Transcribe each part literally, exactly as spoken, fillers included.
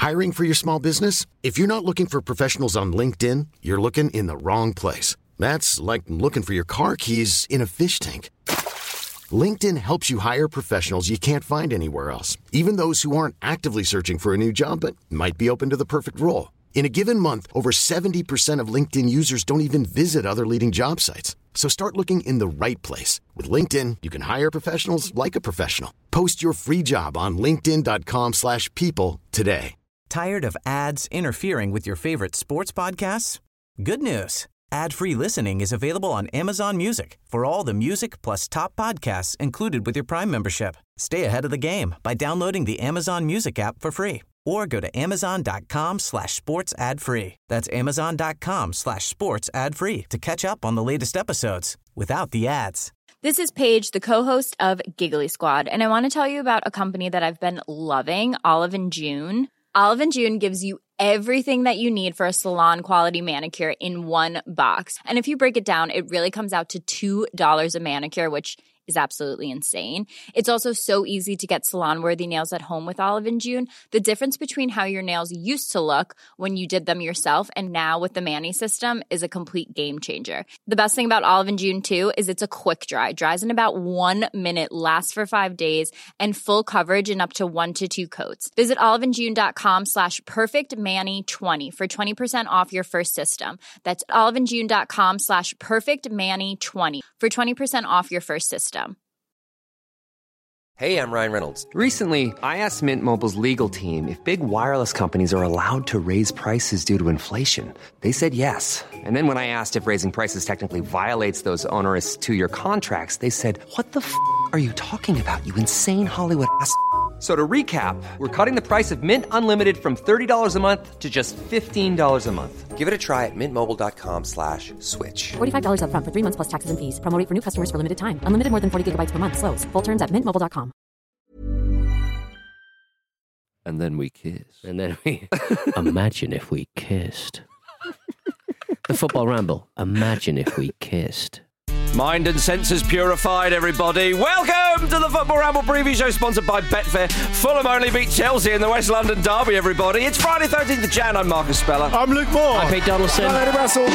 Hiring for your small business? If you're not looking for professionals on LinkedIn, you're looking in the wrong place. That's like looking for your car keys in a fish tank. LinkedIn helps you hire professionals you can't find anywhere else, even those who aren't actively searching for a new job but might be open to the perfect role. In a given month, over seventy percent of LinkedIn users don't even visit other leading job sites. So start looking in the right place. With LinkedIn, you can hire professionals like a professional. Post your free job on linkedin.com slash people today. Tired of ads interfering with your favorite sports podcasts? Good news. Ad-free listening is available on Amazon Music for all the music plus top podcasts included with your Prime membership. Stay ahead of the game by downloading the Amazon Music app for free or go to amazon.com slash sports ad free. That's amazon.com slash sports ad free to catch up on the latest episodes without the ads. This is Paige, the co-host of Giggly Squad, and I want to tell you about a company that I've been loving, Olive and June. Olive and June gives you everything that you need for a salon-quality manicure in one box. And if you break it down, it really comes out to two dollars a manicure, which is absolutely insane. It's also so easy to get salon-worthy nails at home with Olive and June. The difference between how your nails used to look when you did them yourself and now with the Mani system is a complete game changer. The best thing about Olive and June, too, is it's a quick dry. Dries in about one minute, lasts for five days, and full coverage in up to one to two coats. Visit oliveandjune.com slash perfectmani20 for twenty percent off your first system. That's oliveandjune.com slash perfectmani20 for twenty percent off your first system. Hey, I'm Ryan Reynolds. Recently, I asked Mint Mobile's legal team if big wireless companies are allowed to raise prices due to inflation. They said yes. And then when I asked if raising prices technically violates those onerous two-year contracts, they said, what the f*** are you talking about, you insane Hollywood ass f- So to recap, we're cutting the price of Mint Unlimited from thirty dollars a month to just fifteen dollars a month. Give it a try at mintmobile.com slash switch. forty-five dollars up front for three months plus taxes and fees. Promo rate for new customers for limited time. Unlimited more than forty gigabytes per month. Slows full terms at mint mobile dot com. And then we kiss. And then we... Imagine if we kissed. The Football Ramble. Imagine if we kissed. Mind and senses purified, everybody. Welcome to the Football Ramble preview show, sponsored by Betfair. Fulham only beat Chelsea in the West London derby, everybody. It's Friday, thirteenth of January. I'm Marcus Speller. I'm Luke Moore. I'm Pete Donaldson. I'm Eddie Russell.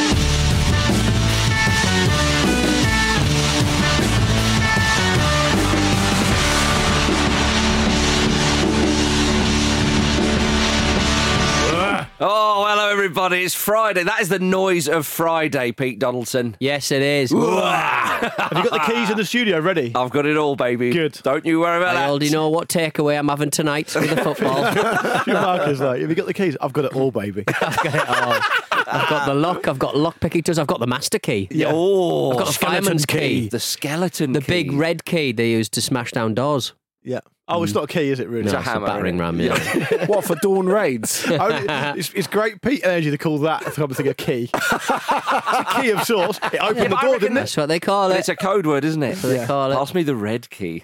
Oh, hello, everybody. It's Friday. That is the noise of Friday, Pete Donaldson. Yes, it is. Have you got the keys in the studio ready? I've got it all, baby. Good. Don't you worry about I that. already know what takeaway I'm having tonight with the football. Marcus, like, have you got the keys? I've got it all, baby. I've got it all. I've got the lock, I've got lock picking tools, I've got the master key. Yeah. Oh, I've got the fireman's key. key. The skeleton The key. big red key they use to smash down doors. Yeah. Oh, it's not a key, is it, really? No, a it's a hammer, battering isn't it? ram, yeah. What, for dawn raids? Only- it's, it's great Pete energy to call that something a key. It's a key of sorts. It opened Yeah, the but I door, reckon didn't it? That's what they call But it. it's a code word, isn't it? That's what they call it. Pass me the red key.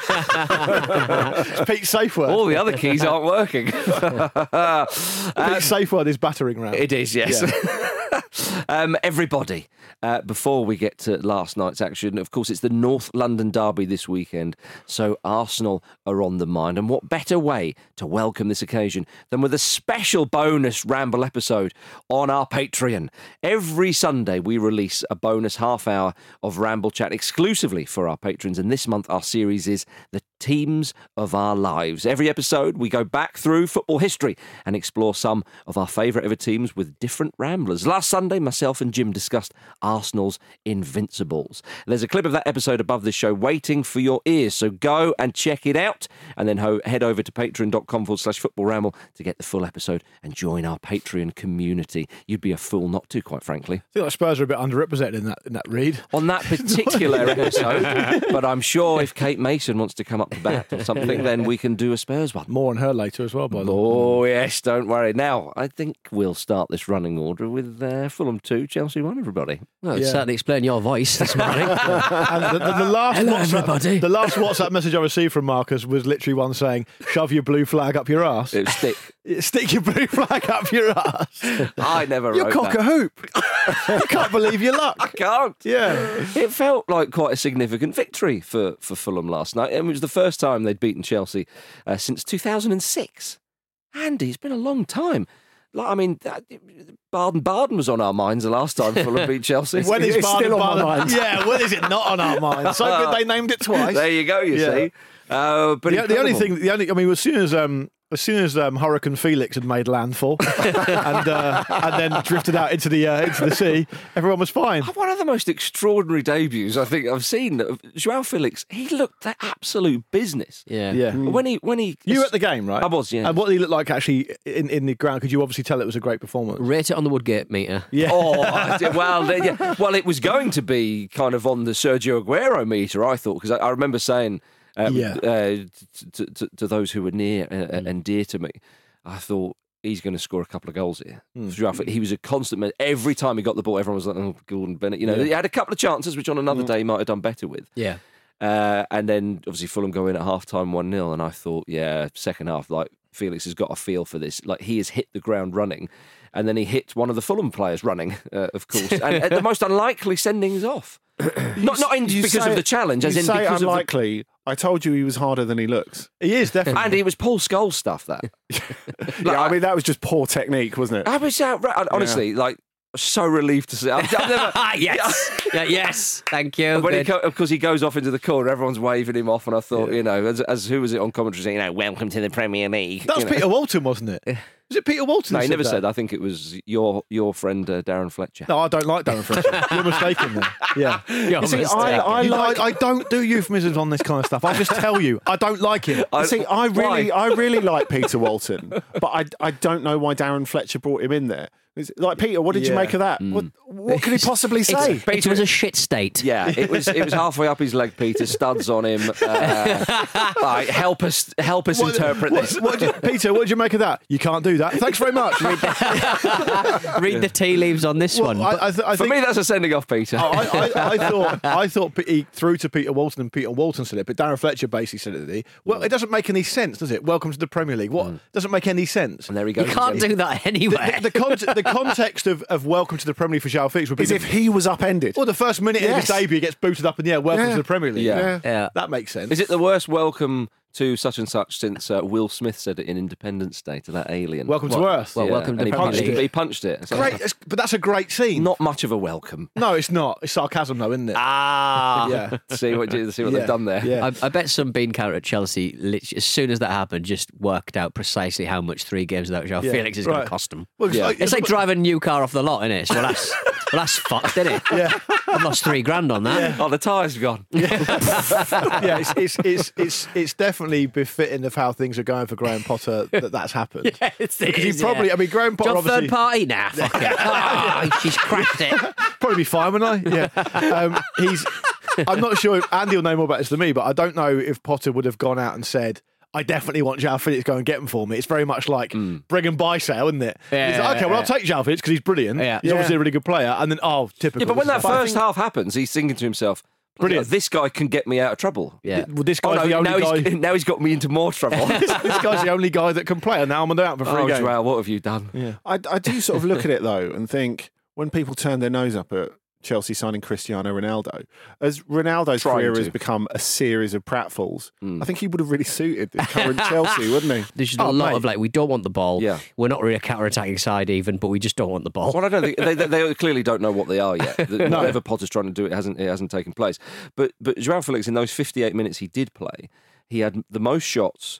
It's Pete's safe word. All the other keys aren't working. Uh, Pete's safe word is battering ram. It is, yes. um, everybody, uh, before we get to last night's action, of course, it's the North London derby this weekend, so Arsenal are on the mind. And what better way to welcome this occasion than with a special bonus Ramble episode on our Patreon. Every Sunday, we release a bonus half hour of Ramble chat exclusively for our patrons, and this month our series is The Teams of Our Lives. Every episode, we go back through football history and explore some of our favourite ever teams with different Ramblers. Last Sunday, myself and Jim discussed Arsenal's Invincibles. There's a clip of that episode above this show waiting for your ears, so go and check it out, and then ho- head over to patreon.com forward slash football ramble to get the full episode and join our Patreon community. You'd be a fool not to, quite frankly. I think like Spurs are a bit underrepresented in that in that read. On that particular episode, but I'm sure if Kate Mason wants to come up to bat or something, then we can do a Spurs one. More on her later as well, by the way. Oh, yes, don't worry. Now, I think we'll start this running order with uh, Fulham two, Chelsea one, everybody. Well, it's Yeah. certainly explain your voice this morning. And the, the, the last Hello, WhatsApp, everybody. The last WhatsApp message I received from Marcus was literally one saying, "Shove your blue flag up your ass." It was stick. Stick your blue flag up your ass. I never You wrote cock that. a hoop. You can't believe your luck. I can't. Yeah. It felt like quite a significant victory for, for Fulham last night. It was the first time they'd beaten Chelsea uh, since two thousand six. Andy, it's been a long time. Like, I mean, Baden-Baden was on our minds the last time Fulham beat Chelsea. When is It's still on my Baden-Baden? mind. Yeah, when is it not on our minds? So good they named it twice. There you go, you Yeah. see. Uh, but The, the only incredible. thing, the only, I mean, as soon as um, as soon as um, Hurricane Felix had made landfall and uh, and then drifted out into the uh, into the sea, everyone was fine. One of the most extraordinary debuts I think I've seen. Joao Felix, he looked like absolute business. Yeah. Yeah. When he, when he, You were at the game, right? I was, yeah. And what did he look like actually in, in the ground? Could you obviously tell it was a great performance? Rate it on the Woodgate meter. Yeah. Oh, I did- well, they- yeah. well, it was going to be kind of on the Sergio Aguero meter, I thought, because I, I remember saying um, Yeah. uh, to, to, to those who were near uh, and dear to me, I thought he's going to score a couple of goals here. Mm. He was a constant man. Every time he got the ball, everyone was like, "Oh, Gordon Bennett." You know, he had a couple of chances, which on another day he might have done better with. Yeah. Uh, and then obviously Fulham go in at half time one nil, and I thought, yeah, second half, like Felix has got a feel for this. Like he has hit the ground running, and then he hit one of the Fulham players running, uh, of course, and at the most unlikely sendings off. not not in, You because say of the it- challenge, you as in say because unlikely. I told you he was harder than he looks. He is of the, definitely. and it was Paul Scholes stuff that. Yeah, I mean that was just poor technique, wasn't it? I was outra- honestly like so relieved to see. I've, I've never, yes. yeah, yes. Thank you. When he Good. co- of course, he goes off into the corner, everyone's waving him off, and I thought, you know, as, as who was it on commentary saying, you know, welcome to the Premier League. That was you know. Peter Walton, wasn't it? Was it Peter Walton? No, that he never that? said. I think it was your your friend uh, Darren Fletcher. No, I don't like Darren Fletcher. You're mistaken there. Yeah. You're You see, I, mistaken. I You know, like. I, I don't do euphemisms on this kind of stuff. I just tell you, I don't like him. I- See, I really, Why? I really like Peter Walton, but I, I don't know why Darren Fletcher brought him in there. It's like Peter, what did you Yeah. make of that? What, what could he possibly say? It was a shit state. Yeah, it was it was halfway up his leg, Peter. Studs on him. Uh, like, help us, help us interpret what, this. what did you, Peter, what did you make of that? You can't do that. Thanks very much. Read the tea leaves on this Well, one. I, I, th- I For think, me, that's a sending off, Peter. I, I, I thought I thought he threw to Peter Walton and Peter Walton said it, but Darren Fletcher basically said it. Did he? Well, it doesn't make any sense, does it? Welcome to the Premier League. What doesn't make any sense? and there he you goes. can't again. do that anywhere. The, the, con- the context of, of welcome to the Premier League for Joao Felix would be As the- if he was upended. well, the first minute of Yes. his debut gets booted up in the air. Welcome Yeah. to the Premier League. Yeah. yeah. That makes sense. Is it the worst welcome to such and such since uh, Will Smith said it in Independence Day to that alien? Welcome to Well- Earth? well, welcome to and the he Premier punched League. it. He punched it. So Great, it's- but that's a great scene. Not much of a welcome. No, it's not. It's sarcasm, though, isn't it? Ah, Yeah. see what see what Yeah. they've done there. Yeah. I, I bet some bean counter at Chelsea, literally, as soon as that happened, just worked out precisely how much three games without Joao Yeah, Felix is going right. to cost them. Well, it's Yeah. like, It's like driving a new car off the lot, isn't it? So, well, that's, well, that's fucked, isn't it? Yeah. I've lost three grand on that. Oh, the tyres have gone. yeah, it's, it's it's it's it's definitely befitting of how things are going for Graham Potter that that's happened. It's, Because he probably, I mean, Graham Potter Job obviously third party? Nah, fuck it. Oh, she's cracked it. probably be fine, wouldn't I? Yeah. Um, he's. I'm not sure if Andy will know more about this than me, but I don't know if Potter would have gone out and said, I definitely want Joao Felix to go and get him for me. It's very much like bring and buy sale, isn't it? Yeah, He's like, okay, well, I'll take Joao Felix because he's brilliant. Yeah. He's obviously a really good player. And then, oh, typical. Yeah, but when that This is- first half happens, he's thinking to himself, Brilliant. This guy can get me out of trouble. Yeah. Well, this Oh, guy's no, the only now, guy. he's, now he's got me into more trouble. this guy's the only guy that can play, and now I'm out for free Oh, games. Joao, what have you done? I, I do sort of look at it though and think when people turn their nose up at Chelsea signing Cristiano Ronaldo, as Ronaldo's Trying career to. has become a series of pratfalls, I think he would have really suited the current Chelsea, wouldn't he? There's just Oh, a lot mate. of like, we don't want the ball. Yeah. We're not really a counter-attacking side even, but we just don't want the ball. Well, I don't think they, they, they clearly don't know what they are yet. The- Whatever Potter's trying to do, it hasn't it hasn't taken place. But but Joao Felix, in those fifty-eight minutes he did play, he had the most shots,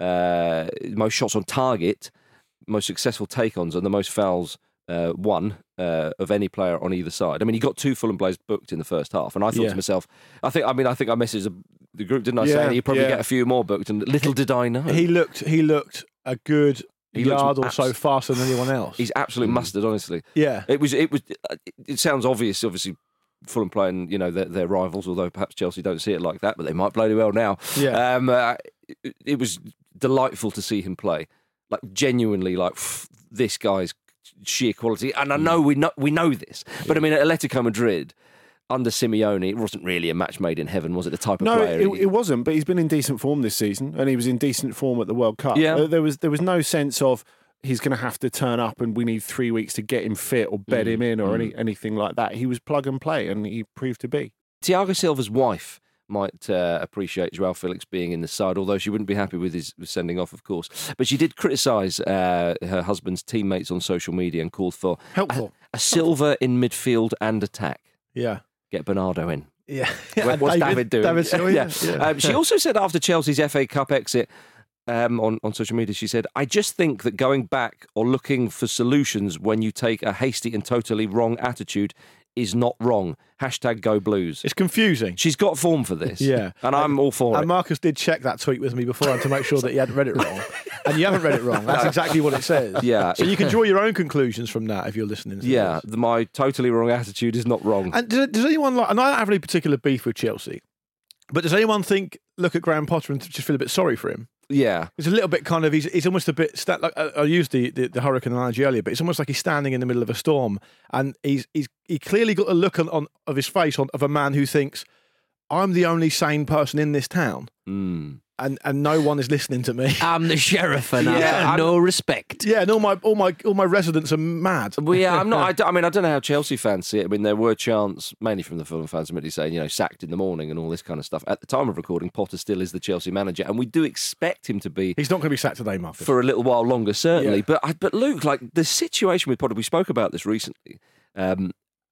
uh, most shots on target, most successful take-ons, and the most fouls uh, won uh, of any player on either side. I mean, he got two Fulham players booked in the first half, and I thought Yeah. to myself, I think, I mean, I think I messaged the group, didn't I? Yeah, Saying he'd probably yeah. get a few more booked, and little did I know. He looked. He looked a good He looked yard or so abs- faster than anyone else. He's absolute mustard, honestly. yeah. It was. It was. It sounds obvious, obviously. Fulham playing, you know, their, their rivals, although perhaps Chelsea don't see it like that, but they might bloody well now. Yeah. Um, uh, it, it was delightful to see him play, like genuinely, like pff, this guy's sheer quality. And I know we know we know this, but I mean, at Atletico Madrid under Simeone, it wasn't really a match made in heaven, was it? The type of No, player. it, he- it wasn't. But he's been in decent form this season, and he was in decent form at the World Cup. Yeah. Uh, there was there was no sense of he's going to have to turn up, and we need three weeks to get him fit or bed him in or any anything like that. He was plug and play, and he proved to be. Thiago Silva's wife might uh, appreciate Joao Felix being in the side, although she wouldn't be happy with his sending off, of course. But she did criticise uh, her husband's teammates on social media and called for Helpful. a, a silver in midfield and attack. Yeah. Get Bernardo in. Yeah. What- What's David, David doing? David Silva, yeah. yeah. Um, she also said after Chelsea's F A Cup exit um, on, on social media, she said, I just think that going back or looking for solutions when you take a hasty and totally wrong attitude is not wrong. Hashtag go Blues. It's confusing. She's got form for this. Yeah. And I'm all for And it. Marcus did check that tweet with me beforehand to make sure that he hadn't read it wrong. And you haven't read it wrong. That's exactly what it says. Yeah. So you can draw your own conclusions from that if you're listening to Yeah, this. the, my totally wrong attitude is not wrong. And does, does anyone like, and I don't have any particular beef with Chelsea, but does anyone think, look at Graham Potter and just feel a bit sorry for him? Yeah. It's a little bit kind of, he's, he's almost a bit, sta- like, I, I used the, the, the hurricane analogy earlier, but it's almost like he's standing in the middle of a storm and he's, he's he clearly got a look on, on of his face on, of a man who thinks, I'm the only sane person in this town. Mm. And, and no one is listening to me. I'm the sheriff and I Yeah, have no respect. Yeah, and all my all my all my residents are mad. Well, yeah, I'm not. I, don't- I mean, I don't know how Chelsea fans see it. I mean, there were chants, mainly from the Fulham fans, admittedly saying, you know, sacked in the morning and all this kind of stuff. At the time of recording, Potter still is the Chelsea manager, and we do expect him to be He's not going to be sacked today, Marcus. for a little while longer, certainly. Yeah. But I, but Luke, like the situation with Potter, we spoke about this recently. Um,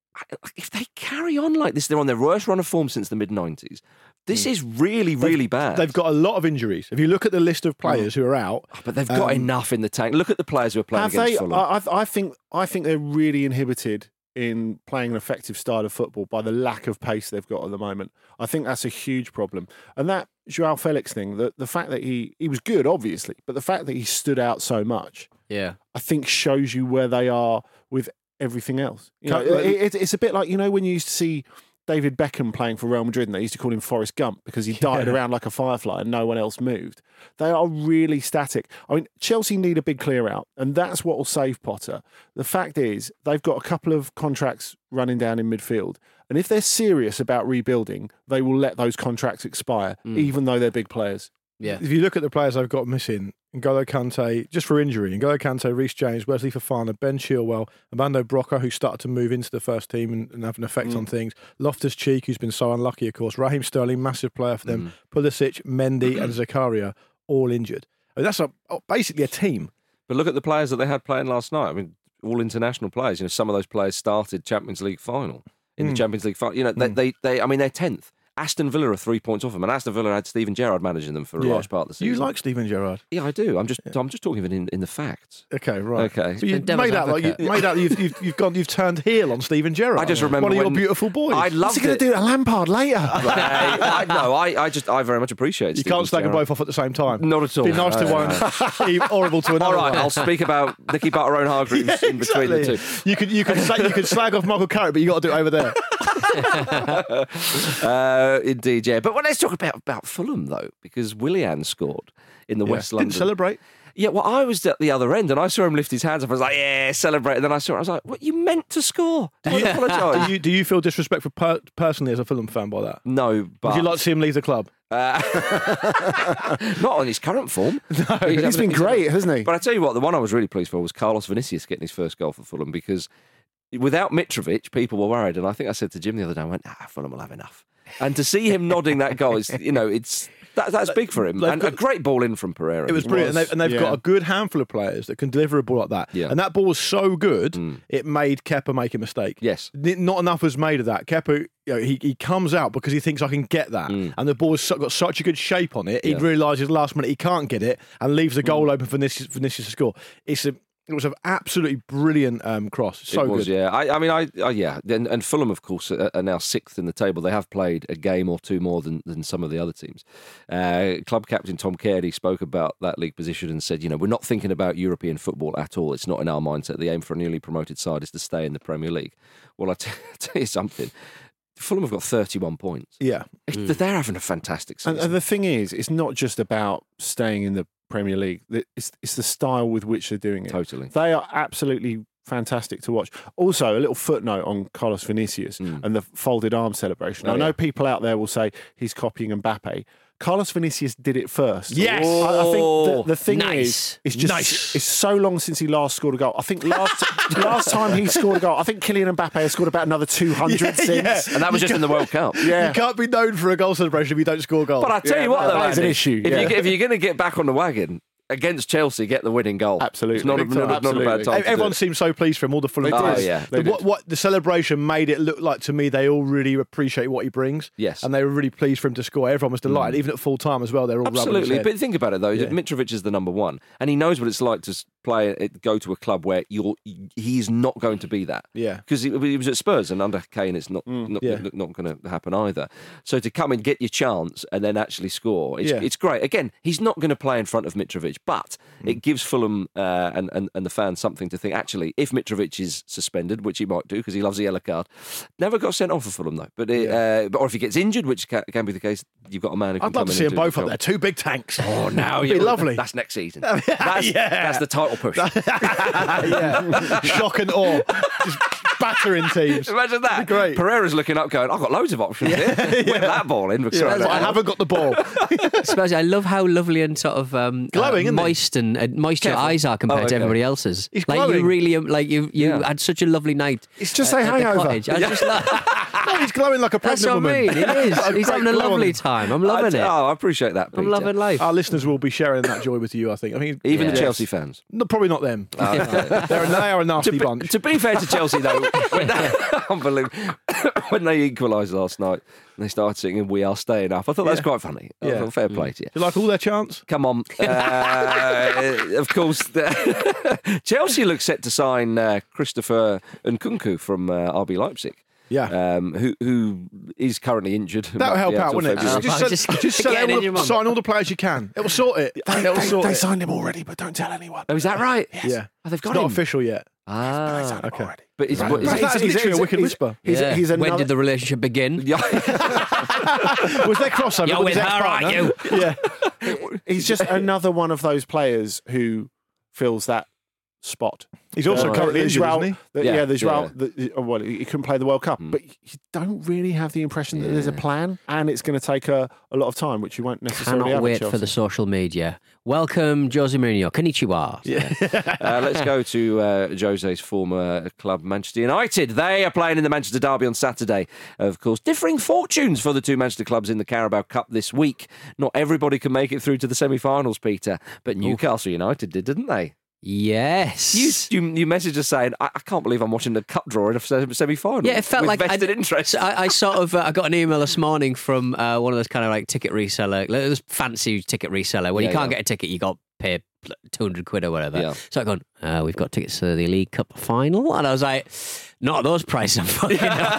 if they carry on like this, they're on their worst run of form since the mid nineties. This is really, really bad. They've got a lot of injuries. If you look at the list of players who are out, but they've got um, enough in the tank. Look at the players who are playing Have against they? Fulham. I, I I think I think they're really inhibited in playing an effective style of football by the lack of pace they've got at the moment. I think that's a huge problem. And that Joao Felix thing, the, the fact that he, he was good, obviously, but the fact that he stood out so much, Yeah. I think shows you where they are with everything else. You know, Can't- it, it, it's a bit like, you know, when you used to see David Beckham playing for Real Madrid and they used to call him Forrest Gump because he darted around like a firefly and no one else moved. They are really static. I mean, Chelsea need a big clear out and that's what will save Potter. The fact is they've got a couple of contracts running down in midfield and if they're serious about rebuilding, they will let those contracts expire even though they're big players. Yeah. if you look at the players I've got missing, N'Golo Kante, just for injury, N'Golo Kante, Reece James, Wesley Fofana, Ben Chilwell, Armando Broca, who started to move into the first team and, and have an effect Mm. on things, Loftus-Cheek, who's been so unlucky, of course, Raheem Sterling, massive player for them, Pulisic, Mendy and Zakaria, all injured. I mean, that's a, basically a team. But look at the players that they had playing last night. I mean, all international players. You know, some of those players started Champions League final in the Champions League final. You know, they, they, they, I mean, they're tenth. Aston Villa are three points off them, and Aston Villa had Steven Gerrard managing them for a Yeah. large part of the season. You like Steven Gerrard? Yeah, I do. I'm just, I'm just talking of it in, in the facts. Okay, right. Okay. So you The devil's made out like you advocate. made out you've, you've you've gone you've turned heel on Steven Gerrard. I just remember one of your when- beautiful boys. I What's loved he going it. to do to Lampard later? I, I, no, I, I just, I very much appreciate. you Steven can't slag them Gerrard. both off at the same time. Not at all. Be nice to No, one, no. be horrible to another. All right, one. I'll speak about Nicky Butter-Own Hargreaves in between the two. Exactly. You could you could slag, you could slag off Michael Carrick, but you got to do it over there. Uh, indeed, yeah. But well, let's talk about, about Fulham, though, because Willian scored in the Yeah. West London. Didn't celebrate. Yeah, well, I was at the other end and I saw him lift his hands up. I was like, yeah, celebrate. And then I saw it. I was like, what, you meant to score. Do you apologise? Do you, do you feel disrespectful per- personally as a Fulham fan by that? No, but... Would you like to see him leave the club? Uh, not on his current form. No, He's been great, hasn't he? But I tell you what, the one I was really pleased for was Carlos Vinicius getting his first goal for Fulham because without Mitrovic, people were worried. And I think I said to Jim the other day, I went, ah, Fulham will have enough. And to see him nodding that goal is, you know, it's that, that's big for him. They've And got- a great ball in from Pereira. It was brilliant, and, they, and they've yeah. got a good handful of players that can deliver a ball like that. Yeah. And that ball was so good, it made Kepa make a mistake. Yes. N- Not enough was made of that. Kepa, you know, he, he comes out because he thinks I can get that, and the ball's so, got such a good shape on it. He Yeah. realises last minute he can't get it, and leaves the goal open for Vinicius, Vinicius to score. It's a It was an absolutely brilliant um, cross. So it was, good. yeah. I, I mean, I, I yeah. And, and Fulham, of course, are, are now sixth in the table. They have played a game or two more than, than some of the other teams. Uh, club captain Tom Carey spoke about that league position and said, you know, we're not thinking about European football at all. It's not in our mindset. The aim for a newly promoted side is to stay in the Premier League. Well, I t- tell you something. Fulham have got thirty-one points. Yeah. They're having a fantastic season. And, and the thing is, it's not just about staying in the Premier League. It's, it's the style with which they're doing it. Totally. They are absolutely fantastic to watch. Also, a little footnote on Carlos Vinicius and the folded arm celebration. Oh, I know yeah. people out there will say he's copying Mbappe. Carlos Vinicius did it first. Yes. I, I think the, the thing Nice. is, it's just Nice. it's so long since he last scored a goal. I think last last time he scored a goal, I think Kylian Mbappe has scored about another two hundred Yeah, since. yeah. And that was just in the World Cup. Yeah. You can't be known for a goal celebration if you don't score goals. But I tell Yeah, you what, that- though, that is an Andy, issue, If, yeah. you, if you're going to get back on the wagon against Chelsea, get the winning goal. Absolutely. It's not, a, Big not, time. a, not a bad Absolutely. time. to do Everyone it. seemed so pleased for him. All the Fulham They Oh, players. yeah. They The, what, did. what the celebration made it look like to me, they all really appreciate what he brings. Yes. And they were really pleased for him to score. Everyone was delighted, even at full time as well. They're all rubbing Absolutely, his but head. think about it though. Yeah. Mitrovic is the number one, and he knows what it's like to s- play, it- go to a club where you're. He's not going to be that. Yeah. because he, he was at Spurs, and under Kane, it's not not, Yeah. not, not going to happen either. So to come and get your chance and then actually score, it's, Yeah. it's great. Again, he's not going to play in front of Mitrovic, but it gives Fulham uh, and, and and the fans something to think. Actually, if Mitrovic is suspended, which he might do because he loves the yellow card, never got sent off for Fulham though. But it, uh, but or if he gets injured, which can, can be the case, you've got a man who can I'd come love to in see and them do the both up job. there. Two big tanks. Oh, now It'd be you're lovely. That's next season. That's, Yeah. that's the title push. yeah. Shock and awe. Just battering teams. Imagine that. That'd be great. Pereira's looking up, going, "I've got loads of options here. Whip that ball in." Yeah, but I haven't got the ball. Suppose I love how lovely and sort of um, Glowing, uh, isn't he? moist and uh, moist your Careful. eyes are compared Oh, to okay. everybody else's. He's like you glowing. really um, like you you Yeah. had such a lovely night. It's just at- a at the hangover. cottage. I was just like, No, he's glowing like a that's pregnant what I woman. mean. It is. A He's great having a glow on lovely him. time. I'm loving I, it. Oh, I appreciate that. I'm Peter. loving life. Our listeners will be sharing that joy with you, I think. I mean, Even the Yeah. Chelsea fans. no, probably not them. Oh, They're, they are a to, nasty be, bunch. to be fair to Chelsea, though, when they, unbelievable. when they equalised last night and they started singing "We Are Staying Up," I thought that was Yeah. quite funny. I Yeah. thought, fair play to you. You like all their chants? Come on. Uh, of course, the Chelsea looks set to sign uh, Christopher Nkunku from uh, R B Leipzig. Yeah. Um, who who is currently injured. That'll help Yeah, out, until wouldn't it? February. Just, Oh, just, just- just sell get all in the, your mum. sign all the players you can. It will sort it. They, It'll they- sort they it. signed him already, but don't tell anyone. Oh, is that right? Yeah. Oh, they've got It's not him. official yet. Ah, Signed him okay. already. but it's, Right. what, is That's it- that- literally a wicked he's, whisper. He's, Yeah. he's when another, did the relationship begin? Yeah. Was there crossover? You're with his her, aren't ex-partner? Yeah. he's just another one of those players who fills that spot. He's also Uh, currently the injured, Joao- isn't he? the- Yeah, yeah, the Joao, yeah. the, oh, well, he couldn't play the World Cup, Mm. but you don't really have the impression that there's a plan, and it's going to take a, a lot of time, which you won't necessarily Cannot have at wait Chelsea. for the social media. Welcome, Jose Mourinho. Konnichiwa. Uh, let's go to uh, Jose's former club, Manchester United. They are playing in the Manchester Derby on Saturday. Of course, differing fortunes for the two Manchester clubs in the Carabao Cup this week. Not everybody can make it through to the semi-finals, Peter, but Newcastle United did, didn't they? Yes. You, you, you messaged us saying, I, I can't believe I'm watching the cup draw in a se- semi-final. Yeah, it felt with like vested I, interest. So I, I sort of uh, I got an email this morning from uh, one of those kind of like ticket reseller, like those fancy ticket reseller where Yeah, you can't yeah. get a ticket, you got to pay two hundred quid or whatever. Yeah. So I gone, uh, we've got tickets to the League Cup final, and I was like, not at those prices. I'm fucking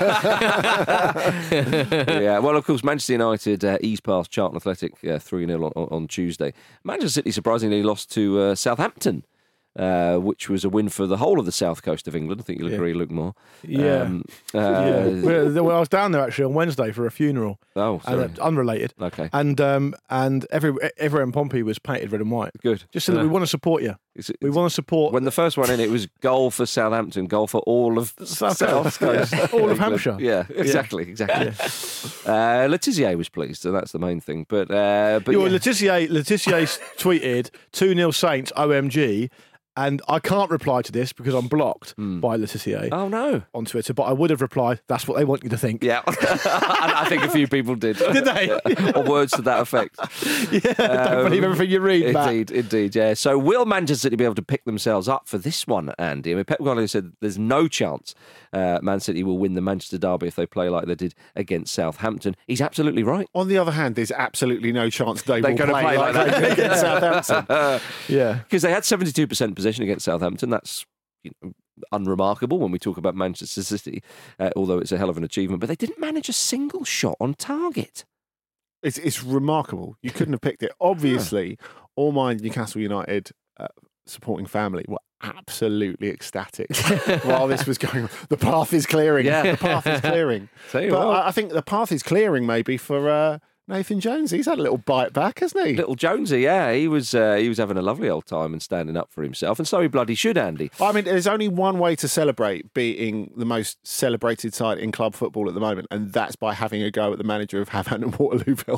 Yeah, well, of course, Manchester United uh, eased past Charlton Athletic uh, three nil on, on Tuesday. Manchester City surprisingly lost to uh, Southampton, uh, which was a win for the whole of the south coast of England. I think you'll Yeah. agree, Luke Moore. Yeah. Um, uh, yeah. Well, well, I was down there actually on Wednesday for a funeral. Oh, sorry. And, uh, unrelated. Okay. And um, and every everywhere in Pompey was painted red and white. Good. Just so that we want to support you. It's- We it's- want to support when the first one in, it was goal for Southampton, goal for all of South South Coast. Coast, Yeah. All of England. Hampshire. Yeah, exactly, exactly. Uh, Letizier was pleased, so that's the main thing. But uh, but Yeah, well, yeah. Letizier, Letizier tweeted two nil Saints O M G, and I can't reply to this because I'm blocked by Letizier oh no, on Twitter. But I would have replied, "That's what they want you to think." yeah, I, I think a few people did. Did they? or words to that effect. Yeah, don't Um, believe everything you read, Matt. Indeed, indeed, yeah. So will Manchester City be able to pick themselves up for this one, Andy? I mean, Pep Guardiola said there's no chance uh, Man City will win the Manchester Derby if they play like they did against Southampton. He's absolutely right. On the other hand, there's absolutely no chance they They're will gonna play, play like, like they did against Southampton. Yeah. Because they had seventy-two percent possession against Southampton. That's you know, unremarkable when we talk about Manchester City, uh, although it's a hell of an achievement. But they didn't manage a single shot on target. It's, it's remarkable. You couldn't have picked it. Obviously, all my Newcastle United uh, supporting family were absolutely ecstatic while this was going on. The path is clearing. Yeah. The path is clearing. Tell you But what. I, I think the path is clearing maybe for uh, Nathan Jones, he's had a little bite back, hasn't he? Little Jonesy, yeah, he was uh, he was having a lovely old time and standing up for himself, and so he bloody should, Andy. I mean, there's only one way to celebrate being the most celebrated side in club football at the moment, and that's by having a go at the manager of Havant and Waterlooville.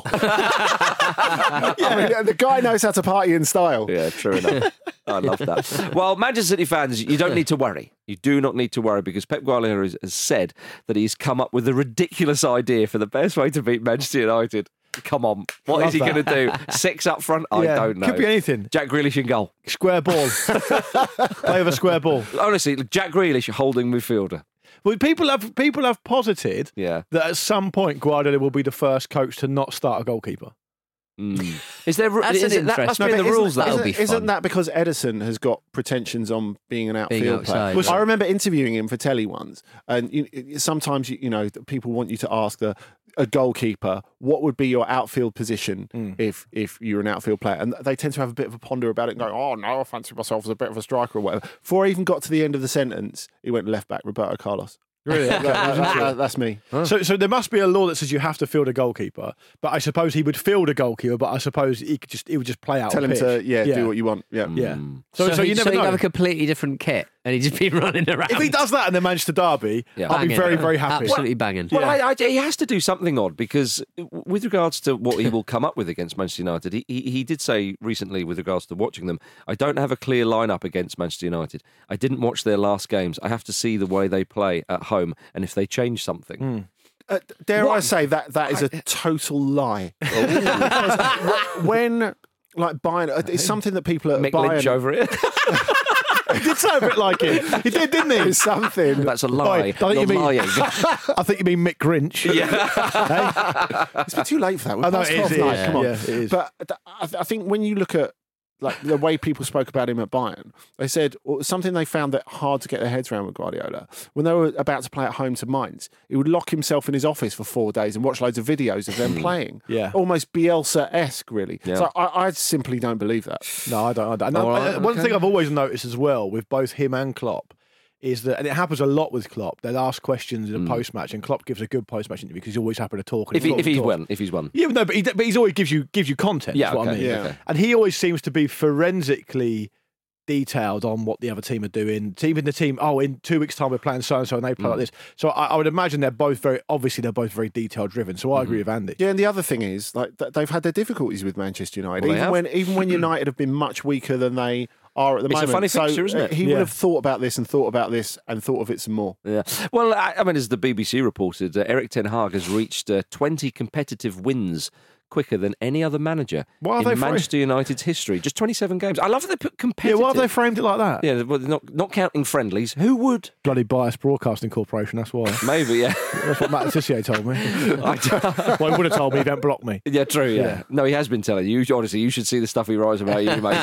I mean, the guy knows how to party in style. Yeah, true enough. I love that. Well, Manchester City fans, you don't need to worry. You do not need to worry because Pep Guardiola has, has said that he's come up with a ridiculous idea for the best way to beat Manchester United. Come on, what Love is he that. going to do? Six up front? I Yeah, don't know. could be anything. Jack Grealish in goal. Square ball. Play with a square ball. Honestly, Jack Grealish holding midfielder. Well, people have people have posited Yeah. that at some point Guardiola will be the first coach to not start a goalkeeper. Mm. Is there? That's is an it, that must interesting- be in but the isn't- rules. That that'll isn't, be fun. isn't that because Edison has got pretensions on being an outfield Being outside, player? right. I remember interviewing him for telly once, and you, sometimes you, you know people want you to ask the a goalkeeper what would be your outfield position Mm. if if you're an outfield player, and they tend to have a bit of a ponder about it and go, "Oh no, I fancy myself as a bit of a striker or whatever." Before I even got to the end of the sentence, he went left back, Roberto Carlos. Really? That- that- that- that's me. So, so there must be a law that says you have to field a goalkeeper. But I suppose he would field a goalkeeper. But I suppose he could just he would just play out. Tell on him the to pitch. yeah, do what you want. Yeah. Yeah. Mm. So, so, he- you never he'd know. have a completely different kit and he'd just be running around. If he does that in the Manchester derby, Yeah. I'll be Banging. very very happy. Absolutely banging. Well, I, I, he has to do something odd because, with regards to what he will come up with against Manchester United, he, he, he did say recently, with regards to watching them, I don't have a clear lineup against Manchester United. I didn't watch their last games. I have to see the way they play at home and if they change something. Mm. Uh, dare I What? say that that is a total lie? Because when like Bayern, uh, it's something that people at Mick Bayern Lynch over it. He did sound a bit like him. He did, didn't he? It's something. That's a lie. Oi, I think You're you mean- lying. I think you mean Mick Grinch. Yeah. It's been too late for that. We're I know past it is, twelve it night. is. Come on. Yeah, it is. But th- I, th- I think when you look at like the way people spoke about him at Bayern, they said well, something they found that hard to get their heads around with Guardiola. When they were about to play at home to Mainz, he would lock himself in his office for four days and watch loads of videos of them playing. Yeah. Almost Bielsa-esque, really. Yeah. So I, I simply don't believe that. No, I don't. I don't. Oh, No, right, uh, One okay. thing I've always noticed as well with both him and Klopp is that, and it happens a lot with Klopp, they'll ask questions in a post-match, and Klopp gives a good post-match interview because he's always happy to talk. And if, he, talks if and he's talks. won, if he's won. Yeah, no, but he, but he's always gives you gives you content. Yeah, is what I okay, mean. yeah. okay. And he always seems to be forensically detailed on what the other team are doing. Even the team, oh, in two weeks' time we're playing so and so, and they play like this. So I, I would imagine they're both very obviously they're both very detail driven. So I agree with Andy. Yeah, and the other thing is, like, th- they've had their difficulties with Manchester United. Well, they even have. when even when United have been much weaker than they are at the It's a moment. funny so, fixture, isn't uh, it? He Yeah. would have thought about this and thought about this and thought of it some more. Yeah. Well, I, I mean, as the B B C reported, uh, Eric Ten Hag has reached uh, twenty competitive wins quicker than any other manager Why have in they fra- Manchester United's history. Just twenty-seven games. I love that they put Yeah, competitive. why have they framed it like that? Yeah, well, not not counting friendlies. Who would? Bloody biased broadcasting corporation. That's why. Maybe, yeah. That's what Matt Tissier told me. I don't- Well, he would have told me he don't block me. yeah, true. Yeah. Yeah. No, he has been telling you. Honestly, you should see the stuff he writes about you, mate.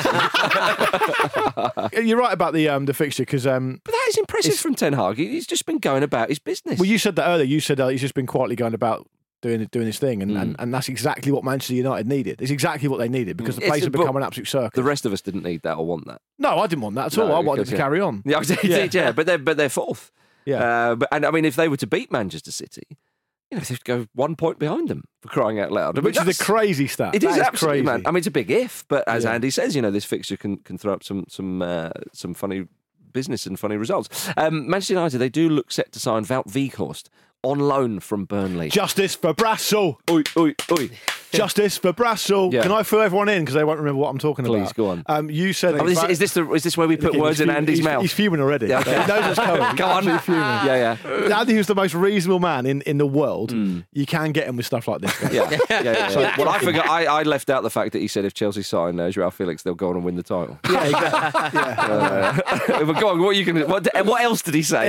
You're right about the um, the fixture because um, But that is impressive from Ten Hag. He- He's just been going about his business. well, you said that earlier. You said uh, he's just been quietly going about doing doing his thing, and, and, and that's exactly what Manchester United needed. It's exactly what they needed because the It's- place had but become an absolute circus. the rest of us didn't need that or want that. No, I didn't want that at No, all. I wanted okay. to carry on. Yeah, I did, Yeah. yeah. yeah. But they're but they're fourth. Yeah. Uh, but and I mean, if they were to beat Manchester City, you know, they'd go one point behind them for crying out loud. I mean, Which is that's- a crazy stat. It is That absolutely, crazy. man. I mean, it's a big if, but as Yeah. Andy says, you know, this fixture can can throw up some some uh, some funny business and funny results. Um, Manchester United, they do look set to sign Wout Weghorst on loan from Burnley. Justice for Brassel. Oi, oi, oi. Justice for Brassel. Yeah. Can I fill everyone in because they won't remember what I'm talking Please, about? go on. Um, you said Oh, is, is this the is this where we put He's words in fuming- Andy's he's, mouth? He's fuming already. Yeah, okay. He knows it's coming. Go on. Absolutely fuming. Yeah, yeah. Andy, who's the most reasonable man in, in the world, you can get him with stuff like this. Yeah, yeah, yeah, yeah. Well, I forgot. I, I left out the fact that he said if Chelsea sign uh, Joao Felix, they'll go on and win the title. Yeah, exactly. Yeah. Uh, but go on. What you can? What, what else did he say?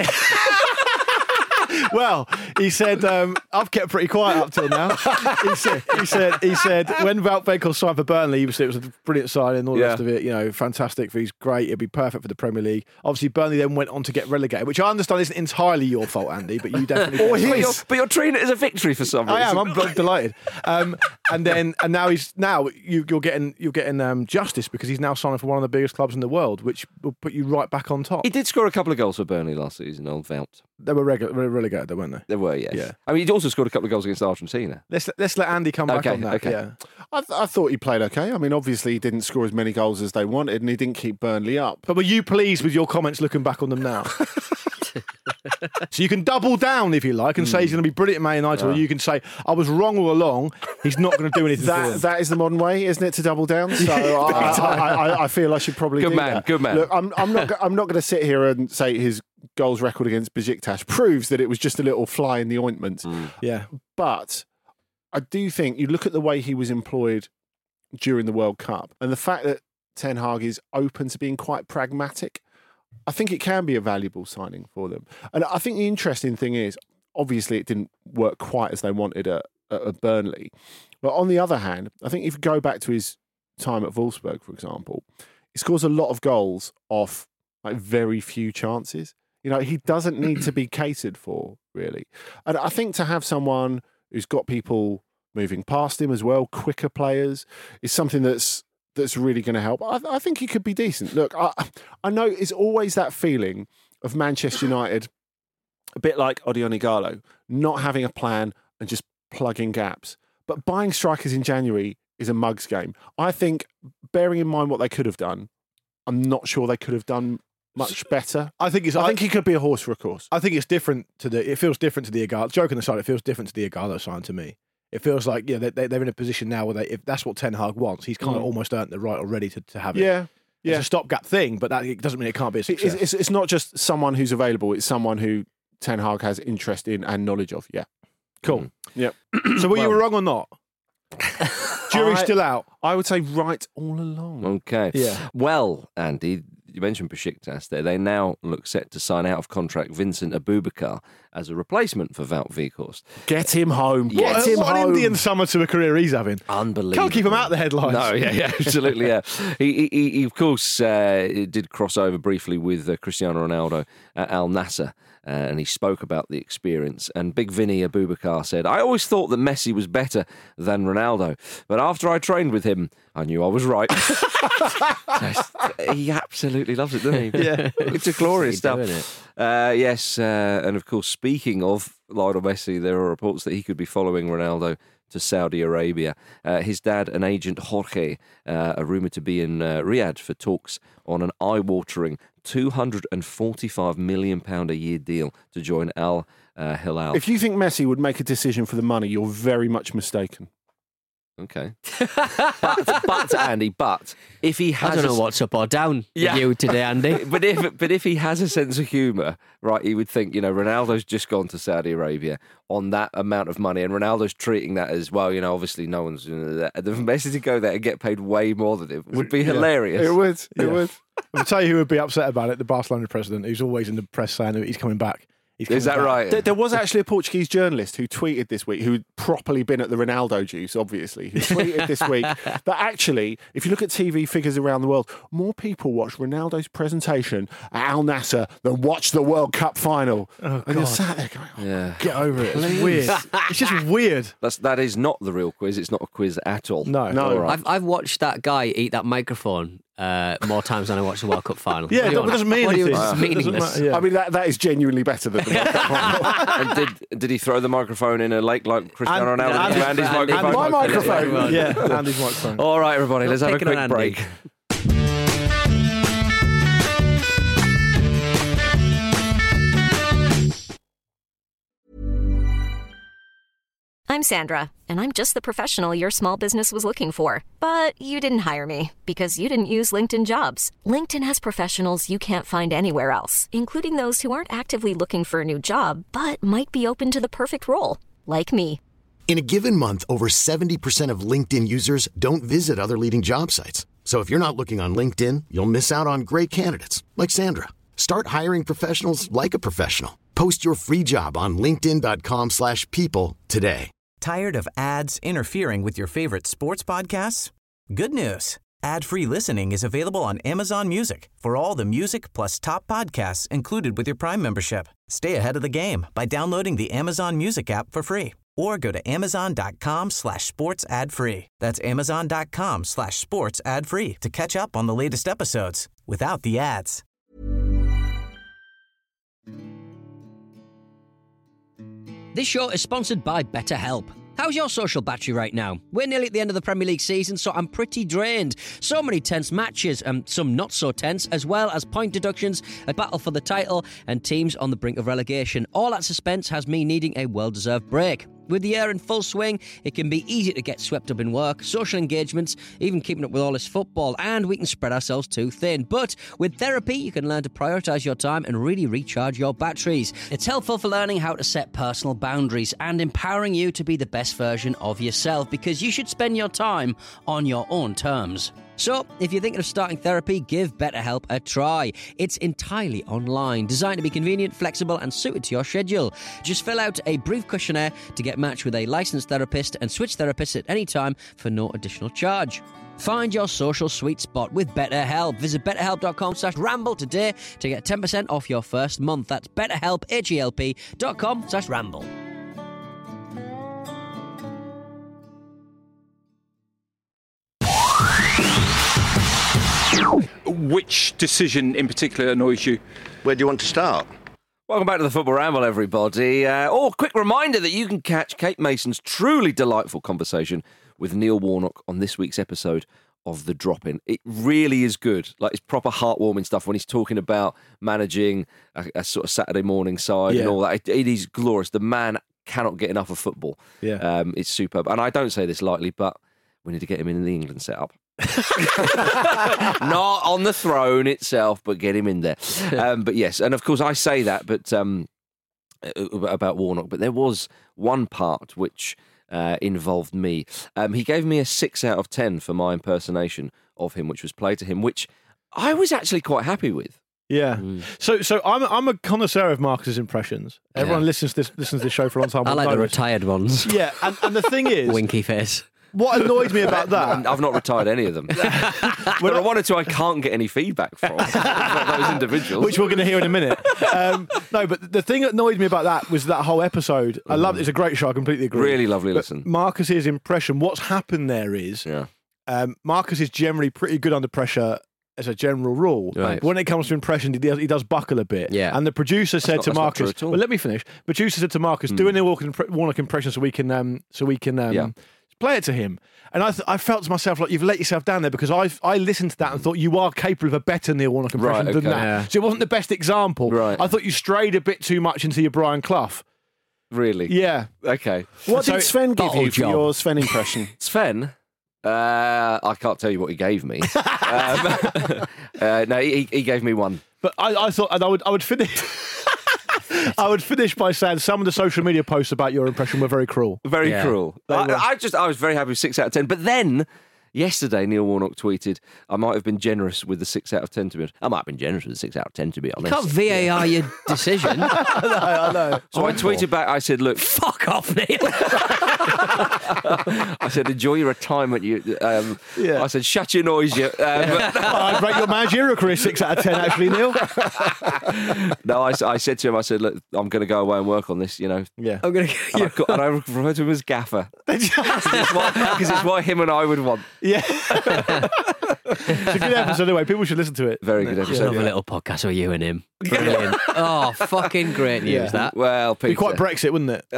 Well, he said, um, I've kept pretty quiet up till now. He said, he said, he said when Wout Weghorst signed for Burnley, he was, it was a brilliant signing and all the Yeah. rest of it. You know, fantastic. He's great. It'd be perfect for the Premier League. Obviously, Burnley then went on to get relegated, which I understand isn't entirely your fault, Andy, but you definitely. Or but, his. you're, but you're treating it as a victory for some reason. I am. I'm bloody delighted. Um, and then, and now he's now you, you're getting you're getting um, justice because he's now signing for one of the biggest clubs in the world, which will put you right back on top. He did score a couple of goals for Burnley last season, old Wout. They were regular, really good, weren't they? They were, yes. Yeah. I mean, he'd also scored a couple of goals against Argentina. Let's let's let Andy come back Okay, on that. okay. Yeah. I, th- I thought he played okay. I mean, obviously he didn't score as many goals as they wanted, and he didn't keep Burnley up. But were you pleased with your comments looking back on them now? So you can double down if you like and say he's going to be brilliant at Man United, or you can say I was wrong all along. He's not going to do anything. for That them. that is the modern way, isn't it, to double down? So I, I, I, I feel I should probably Good do man, that. good man. Look, I'm, I'm not. go- I'm not going to sit here and say his goals record against Besiktas proves that it was just a little fly in the ointment. Yeah. But I do think you look at the way he was employed during the World Cup, and the fact that Ten Hag is open to being quite pragmatic. I think it can be a valuable signing for them. And I think the interesting thing is, obviously, it didn't work quite as they wanted at, at Burnley. But on the other hand, I think if you go back to his time at Wolfsburg, for example, he scores a lot of goals off like very few chances. You know, he doesn't need to be catered for, really. And I think to have someone who's got people moving past him as well, quicker players, is something that's that's really going to help. I, I think he could be decent. Look, I, I know it's always that feeling of Manchester United, a bit like Odion Ighalo, not having a plan and just plugging gaps. But buying strikers in January is a mug's game. I think, bearing in mind what they could have done, I'm not sure they could have done much better. I think it's. I I think he could be a horse for a course. I think it's different to the. It feels different to the Ighalo. Joking aside, it feels different to the Ighalo sign to me. It feels like yeah, they, they're in a position now where they, if that's what Ten Hag wants, he's kind of Mm. almost earned the right already to, to have it. Yeah, yeah. It's a stopgap thing, but that it doesn't mean it can't be a It's, success. it's, it's not just someone who's available, it's someone who Ten Hag has interest in and knowledge of. Yeah. Cool. Yep. So were you Well- wrong or not? Jury's I- still out. I would say right all along. Okay. Yeah. Well, Andy, you mentioned Besiktas there. They now look set to sign out of contract Vincent Abubakar as a replacement for Wout Weghorst. Get him home. Yeah. Get What, him what an home. Indian summer to a career he's having. Unbelievable. Can't keep him out of the headlines. No, yeah, yeah, absolutely, yeah. He, he, he of course, uh, did cross over briefly with uh, Cristiano Ronaldo at Al Nassr, uh, and he spoke about the experience. And Big Vinny Abubakar said, "I always thought that Messi was better than Ronaldo, but after I trained with him, I knew I was right." He absolutely loves it, doesn't he? Yeah. It's a glorious Keep stuff. doing it. Uh, yes, uh, and of course, speaking of Lionel Messi, there are reports that he could be following Ronaldo to Saudi Arabia. Uh, his dad, an agent, Jorge, uh, are rumoured to be in uh, Riyadh for talks on an eye-watering two hundred forty-five million pounds a year deal to join Al uh, Hilal. If you think Messi would make a decision for the money, you're very much mistaken. Okay. but, but, Andy, but if he has I don't a know s- what's up or down Yeah. with you today, Andy. but if but if he has a sense of humour, right, he would think, you know, Ronaldo's just gone to Saudi Arabia on that amount of money, and Ronaldo's treating that as, well, you know, obviously no one's doing that. The message to go there and get paid way more than him would be hilarious. It would. It Yeah. would. I'll tell you who would be upset about it, the Barcelona president, who's always in the press saying that he's coming back. He's Is coming that back. right? There, there was actually a Portuguese journalist who tweeted this week, who'd properly been at the Ronaldo juice, obviously, who tweeted this week that actually, if you look at T V figures around the world, more people watch Ronaldo's presentation at Al Nassr than watch the World Cup final. Oh, and you're God. sat there going, oh, Yeah. Get over it. It's weird. It's just weird. That's, that is not the real quiz. It's not a quiz at all. No. No. All right. I've I've watched that guy eat that microphone uh, more times than I watched the World Cup final. Yeah, What do you it want? doesn't mean What do you- anything. It's It doesn't meaningless. matter, yeah. I mean, that, that is genuinely better than the World Cup final. And did did he throw the microphone in a lake like Cristiano And- Ronaldo and- did to Andy's and- microphone? and my Okay, microphone. yeah. Yeah, Andy's microphone. All right, everybody, Not let's have a picking on quick Andy. break. I'm Sandra, and I'm just the professional your small business was looking for. But you didn't hire me because you didn't use LinkedIn Jobs. LinkedIn has professionals you can't find anywhere else, including those who aren't actively looking for a new job, but might be open to the perfect role, like me. In a given month, over seventy percent of LinkedIn users don't visit other leading job sites. So if you're not looking on LinkedIn, you'll miss out on great candidates like Sandra. Start hiring professionals like a professional. Post your free job on linkedin dot com slash people today. Tired of ads interfering with your favorite sports podcasts? Good news. Ad-free listening is available on Amazon Music for all the music plus top podcasts included with your Prime membership. Stay ahead of the game by downloading the Amazon Music app for free or go to amazon.com slash sports ad free. That's amazon.com slash sports ad free to catch up on the latest episodes without the ads. This show is sponsored by BetterHelp. How's your social battery right now? We're nearly at the end of the Premier League season, so I'm pretty drained. So many tense matches, and some not so tense, as well as point deductions, a battle for the title, and teams on the brink of relegation. All that suspense has me needing a well-deserved break. With the year in full swing, it can be easy to get swept up in work, social engagements, even keeping up with all this football, and we can spread ourselves too thin. But with therapy, you can learn to prioritise your time and really recharge your batteries. It's helpful for learning how to set personal boundaries and empowering you to be the best version of yourself, because you should spend your time on your own terms. So, if you're thinking of starting therapy, give BetterHelp a try. It's entirely online, designed to be convenient, flexible, and suited to your schedule. Just fill out a brief questionnaire to get matched with a licensed therapist and switch therapists at any time for no additional charge. Find your social sweet spot with BetterHelp. Visit betterhelp.com slash ramble today to get ten percent off your first month. That's betterhelp, H-E-L-P dot com slash ramble. Which decision in particular annoys you? Where do you want to start? Welcome back to the Football Ramble, everybody. Uh, oh, quick reminder that you can catch Kate Mason's truly delightful conversation with Neil Warnock on this week's episode of The Drop-In. It really is good. Like, it's proper heartwarming stuff when he's talking about managing a, a sort of Saturday morning side Yeah. and all that. It, it is glorious. The man cannot get enough of football. Yeah. Um, it's superb. And I don't say this lightly, but we need to get him in the England setup. Not on the throne itself, but get him in there. Um, but yes, and of course I say that, but um, about Warnock. But there was one part which uh, involved me. Um, he gave me a six out of ten for my impersonation of him, which was played to him, which I was actually quite happy with. Yeah. Mm. So, so I'm I'm a connoisseur of Marcus's impressions. Everyone Yeah. listens to this listens to this show for a long time. I will like the know this. retired ones. Yeah, and, and the thing is, Winky face. what annoyed me about that, I've not retired any of them. There are one or two I can't get any feedback from, from those individuals. which we're going to hear in a minute. Um, no, but the thing that annoyed me about that was that whole episode. I love it. It's a great show. I completely agree. Really lovely But listen. Marcus's impression. What's happened there is, Yeah. um, Marcus is generally pretty good under pressure as a general rule. Right. But when it comes to impression, he does, he does buckle a bit. Yeah. And the producer said not- to that's not Marcus, true at all. well, let me finish. Producer said to Marcus, do a Warnock, impre- Warnock impression so we can um, so we can um, Yeah. play it to him. And I, th- I felt to myself like you've let yourself down there, because I I listened to that and thought you are capable of a better Neil Warnock impression Right, than okay. that. Yeah. So it wasn't the best example. Right. I thought you strayed a bit too much into your Brian Clough. Really? Yeah. Okay. What So- did Sven give Bottle you for job. your Sven impression? Sven, uh, I can't tell you what he gave me. um, uh, no, he, he gave me one. But I, I thought and I would I would finish I would finish by saying some of the social media posts about your impression were very cruel. Very Yeah. cruel. They I, were. I just, I was very happy with six out of ten. But then, yesterday, Neil Warnock tweeted, I might have been generous with the six out of ten, to be honest. I might have been generous with the six out of ten, to be honest. Can't V A R your decision. I know. So I tweeted back, I said, look, Fuck off, Neil. I said, enjoy your retirement. You, um, Yeah. I said, shut your noise, you. Um, I'd rate your managerial career six out of ten, actually, Neil. no, I, I said to him, I said, look, I'm going to go away and work on this, you know. Yeah. I'm gonna. And I, got, and I refer to him as Gaffer. Because it's, what- 'cause it's what him and I would want. Yeah. It's a good episode anyway. People should listen to it. Very good I episode. love a little podcast with you and him. Brilliant. Oh, fucking great news, Yeah. that. Well, It'd be Peter. quite Brexit, wouldn't it?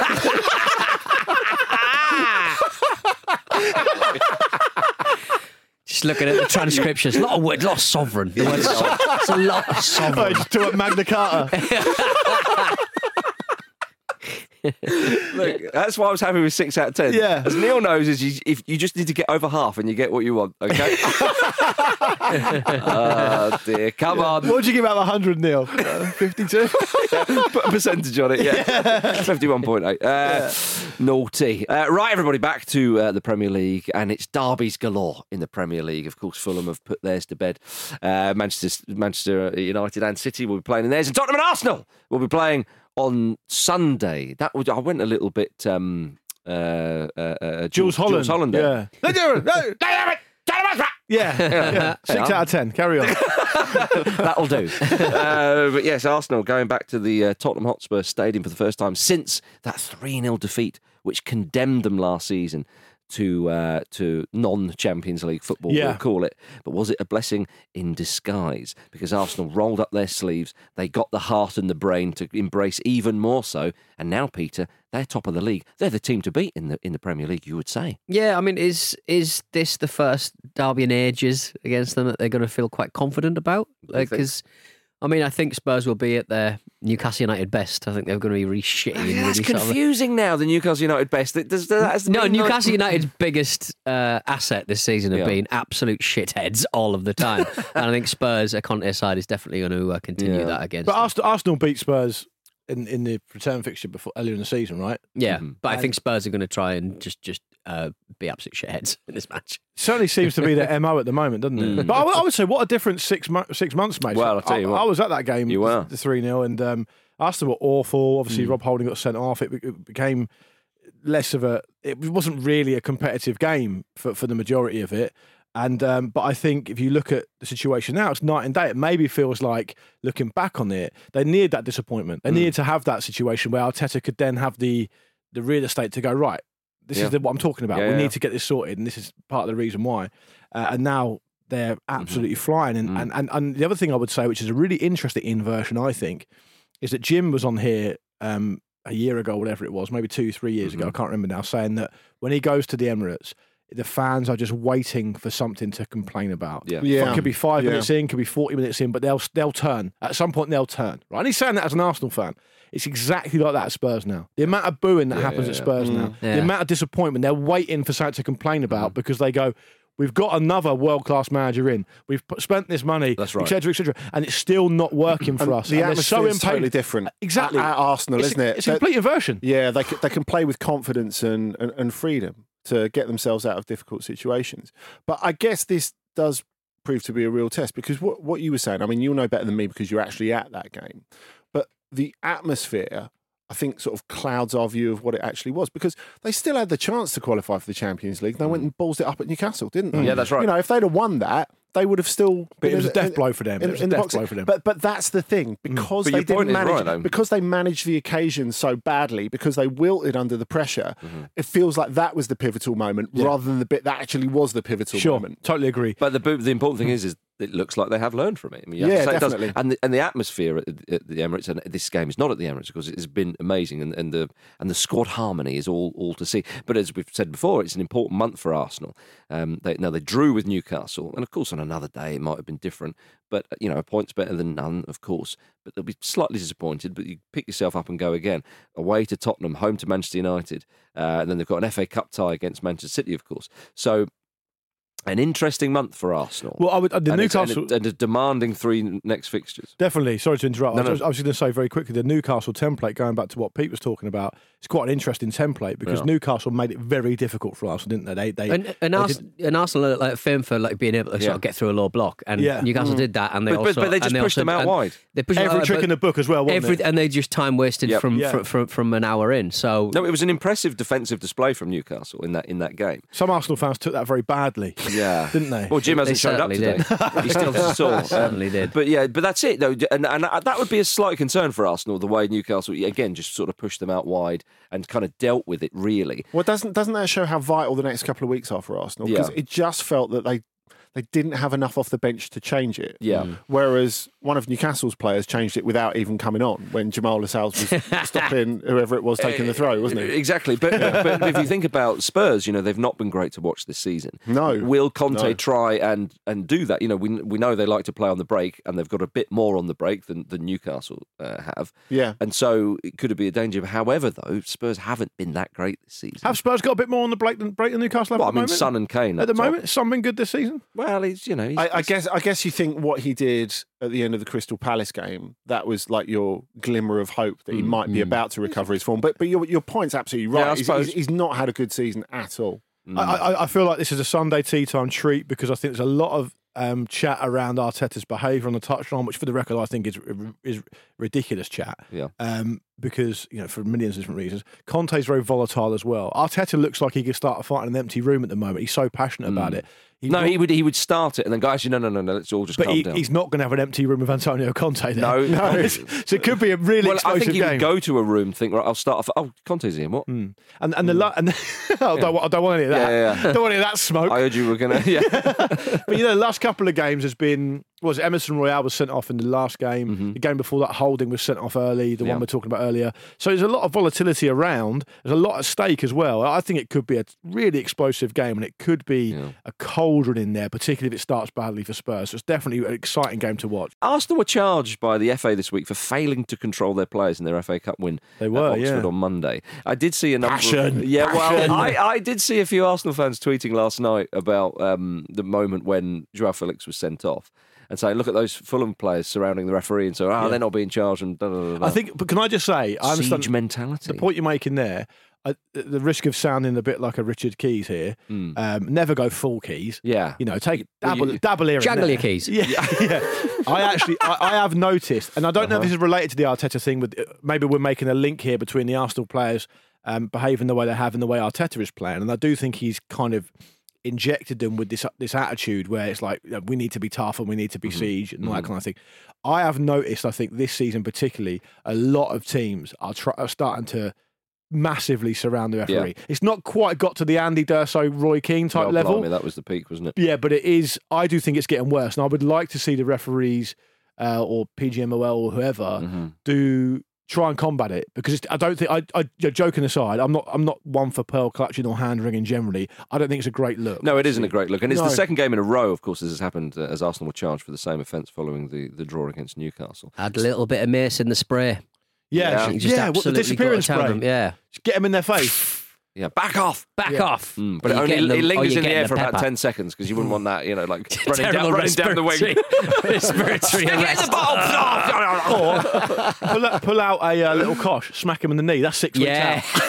Just looking at the transcriptions. A lot of words, a lot of sovereign. The word so- it's a lot of Oh, sovereign. just talk about Magna Carta. Look, that's why I was happy with six out of ten. Yeah. As Neil knows, is you, if you just need to get over half and you get what you want, okay? Oh, dear. Come on. What would you give out of one hundred, Neil? Uh, fifty-two? Put a percentage on it, yeah. fifty-one point eight. Uh, Naughty. Uh, right, everybody, back to uh, the Premier League, and it's derbies galore in the Premier League. Of course, Fulham have put theirs to bed. Uh, Manchester, Manchester United and City will be playing in theirs, and Tottenham and Arsenal will be playing on Sunday. That would I went a little bit um, uh, uh, uh, Jules Holland. Jules Holland. there. Yeah. Yeah. yeah. Six out of ten. Carry on. That'll do. uh, but yes, Arsenal going back to the uh, Tottenham Hotspur Stadium for the first time since that three nil defeat, which condemned them last season to uh, to non-Champions League football, Yeah. we'll call it. But was it a blessing in disguise? Because Arsenal rolled up their sleeves, they got the heart and the brain to embrace even more so, and now, Peter, they're top of the league. They're the team to beat in the in the Premier League, you would say. Yeah, I mean, is is this the first derby in ages against them that they're going to feel quite confident about? Because, I mean, I think Spurs will be at their Newcastle United best. I think they're going to be really shitty. and That's really sort of- confusing now, the Newcastle United best. It does, that has No, been like- Newcastle United's biggest uh, asset this season have Yeah. been absolute shitheads all of the time. And I think Spurs, a Conte side, is definitely going to uh, continue Yeah. that against But them. Arsenal, Arsenal beat Spurs in, in the return fixture before earlier in the season, right? Yeah, Mhm. but I And- think Spurs are going to try and just just uh, be absolute shitheads in this match. Certainly seems to be their M O at the moment, doesn't it? Mm. But I, would- I would say, what a difference six mo- six months makes. Well, I'll tell you I, what. I was at that game, You were. the three nil, and um, Arsenal were awful. Obviously, Mm. Rob Holding got sent off. It, be- it became less of a. It wasn't really a competitive game for, for the majority of it. And um, but I think if you look at the situation now, it's night and day. It maybe feels like looking back on it, they needed that disappointment. They Mm. needed to have that situation where Arteta could then have the the real estate to go right. This Yeah. is the, what I'm talking about. Yeah, we yeah. need to get this sorted, and this is part of the reason why. Uh, and now they're absolutely flying. And, Mm. and, and and the other thing I would say, which is a really interesting inversion, I think, is that Jim was on here um, a year ago, whatever it was, maybe two, three years ago, I can't remember now, saying that when he goes to the Emirates, the fans are just waiting for something to complain about. Yeah. Yeah. It could be five Yeah. minutes in, could be forty minutes in, but they'll they'll turn. At some point, they'll turn. Right? And he's saying that as an Arsenal fan. It's exactly like that at Spurs now. The amount of booing that Yeah, happens yeah, at yeah. Spurs Mm. now, Yeah. the amount of disappointment, they're waiting for something to complain about Mm. because they go, we've got another world-class manager in. We've put, spent this money, That's right. et cetera, et cetera, and it's still not working for And us. the and they're atmosphere so is totally impatient. different. Exactly. At, at Arsenal, It's isn't a, it? It's a That- complete inversion. Yeah, they can, they can play with confidence and, and, and freedom to get themselves out of difficult situations. But I guess this does prove to be a real test because what, what you were saying, I mean, you'll know better than me because you're actually at that game. But the atmosphere, I think, sort of clouds our view of what it actually was because they still had the chance to qualify for the Champions League. They went and ballsed it up at Newcastle, didn't they? Yeah, that's right. You know, if they'd have won that, they would have still. But it been was a in- death in- blow for them. in- It was a in the death box. blow for them. But but that's the thing because But they your point didn't is manage right, though. because they managed the occasion so badly because they wilted under the pressure. Mm-hmm. It feels like that was the pivotal moment Yeah. rather than the bit that actually was the pivotal Sure, moment. totally agree. But the the important thing is, is it looks like they have learned from it. I mean, you have Yeah, to say it does. definitely. And the, and the atmosphere at, at the Emirates, and this game is not at the Emirates because it has been amazing, and, and the and the squad harmony is all all to see. But as we've said before, it's an important month for Arsenal. Um, they, now they drew with Newcastle, and of course on another day it might have been different. But you know, a point's better than none, of course. But they'll be slightly disappointed. But you pick yourself up and go again. Away to Tottenham, home to Manchester United, uh, and then they've got an F A Cup tie against Manchester City, of course. So. An interesting month for Arsenal. Well, I would, uh, the and it's- Newcastle. and, a, and a demanding three next fixtures. Definitely. Sorry to interrupt. No, I was, no. I was going to say very quickly the Newcastle template, going back to what Pete was talking about, it's quite an interesting template because Yeah. Newcastle made it very difficult for Arsenal, didn't they? They, they, And, and, they Ars- did- and Arsenal are like famed for like being able to Yeah. sort of get through a low block, and Yeah. Newcastle Mm. did that, and they But, but, also but they and just pushed also- them out and wide. They pushed every uh, trick but in the book as well, wasn't every, it? and they just time wasted Yep. from, Yeah. from, from from an hour in. So No, it was an impressive defensive display from Newcastle in that in that game. Some Arsenal fans took that very badly, Yeah, didn't they? Well, Jim They hasn't showed up certainly today. did. He still saw. Um, certainly did. But yeah, but that's it though, and, and that would be a slight concern for Arsenal. The way Newcastle again just sort of pushed them out wide and kind of dealt with it really. Well, doesn't doesn't that show how vital the next couple of weeks are for Arsenal? Because Yeah. it just felt that they they didn't have enough off the bench to change it. Yeah. Mm. Whereas one of Newcastle's players changed it without even coming on when Jamal Lascelles was stopping whoever it was taking the throw, wasn't he? Exactly. But, but if you think about Spurs, you know, they've not been great to watch this season. No. Will Conte No. try and, and do that? You know, we we know they like to play on the break, and they've got a bit more on the break than, than Newcastle uh, have. Yeah. And so it could be a danger. However, though, Spurs haven't been that great this season. Have Spurs got a bit more on the break than, break than Newcastle have well, I at the mean, moment? Son and Kane at the top. moment, has Son been good this season? Well, he's you know, he's, I, I guess I guess you think what he did at the end of the Crystal Palace game, that was like your glimmer of hope that he might be about to recover his form. But but your your point's absolutely Yeah, I right. he's, suppose. he's, he's not had a good season at all. I, I, I feel like this is a Sunday tea time treat because I think there's a lot of um, chat around Arteta's behaviour on the touchline, which, for the record, I think is is ridiculous chat. Yeah. Um, because, you know, for millions of different reasons. Conte's very volatile as well. Arteta looks like he could start a fight in an empty room at the moment. He's so passionate mm. about it. He no, brought, he would he would start it and then, guys, no, no, no, no, let's all just but calm he, down. he's not going to have an empty room with Antonio Conte there. No. no. So it could be a really well, explosive I think he game. would go to a room, think, right, I'll start off, oh, Conte's here, what? Mm. And, and the... Mm. And the oh, yeah. don't, I don't want any of that. Yeah, yeah. Don't want any of that smoke. I heard you were going to... Yeah. But, you know, the last couple of games has been... Was it Emerson Royale was sent off in the last game. Mm-hmm. The game before that, Holding was sent off early, the yeah. one we're talking about earlier. So there's a lot of volatility around. There's a lot at stake as well. I think it could be a really explosive game and it could be yeah. a cauldron in there, particularly if it starts badly for Spurs. So it's definitely an exciting game to watch. Arsenal were charged by the F A this week for failing to control their players in their F A Cup win they were, at Oxford yeah. on Monday. I did see a number Passion. of... Yeah, Passion. well, I, I did see a few Arsenal fans tweeting last night about um, the moment when Joao Felix was sent off. And saying, look at those Fulham players surrounding the referee and so, oh, yeah. they're not being charged. And da, da, da, da. I think, but can I just say, I understand Siege mentality. The point you're making there, I, the risk of sounding a bit like a Richard Keys here, mm. um, never go full Keys. Yeah. You know, take dabble, well, you, dabble here jangle and your keys. Yeah. yeah. I actually, I, I have noticed, and I don't uh-huh. know if this is related to the Arteta thing, but maybe we're making a link here between the Arsenal players um, behaving the way they have and the way Arteta is playing. And I do think he's kind of injected them with this this attitude where it's like, you know, we need to be tough and we need to be mm-hmm. siege and all that mm-hmm. kind of thing. I have noticed, I think this season particularly, a lot of teams are, try, are starting to massively surround the referee. Yeah. It's not quite got to the Andy D'Urso, Roy Keane type well, level. Blimey, that was the peak, wasn't it? Yeah, but it is. I do think it's getting worse, and I would like to see the referees uh, or P G M O L or whoever mm-hmm. do. Try and combat it, because it's, I don't think I, I. Joking aside, I'm not. I'm not one for pearl clutching or hand wringing generally. I don't think it's a great look. No, it isn't a great look, and it's no. the second game in a row, of course, this has happened uh, as Arsenal were charged for the same offence following the, the draw against Newcastle. Add a little bit of mace in the spray. Yeah, yeah. yeah. What, the disappearance spray. Them, yeah, just get them in their face. Yeah, back off, back yeah. off. Mm, but it only them, it lingers in the air the for pepper. about ten seconds because you wouldn't want that, you know, like running down, running down the wing. Respiratory arrest. The bottle. Or pull out, pull out a uh, little kosh, smack him in the knee. That's six yeah. weeks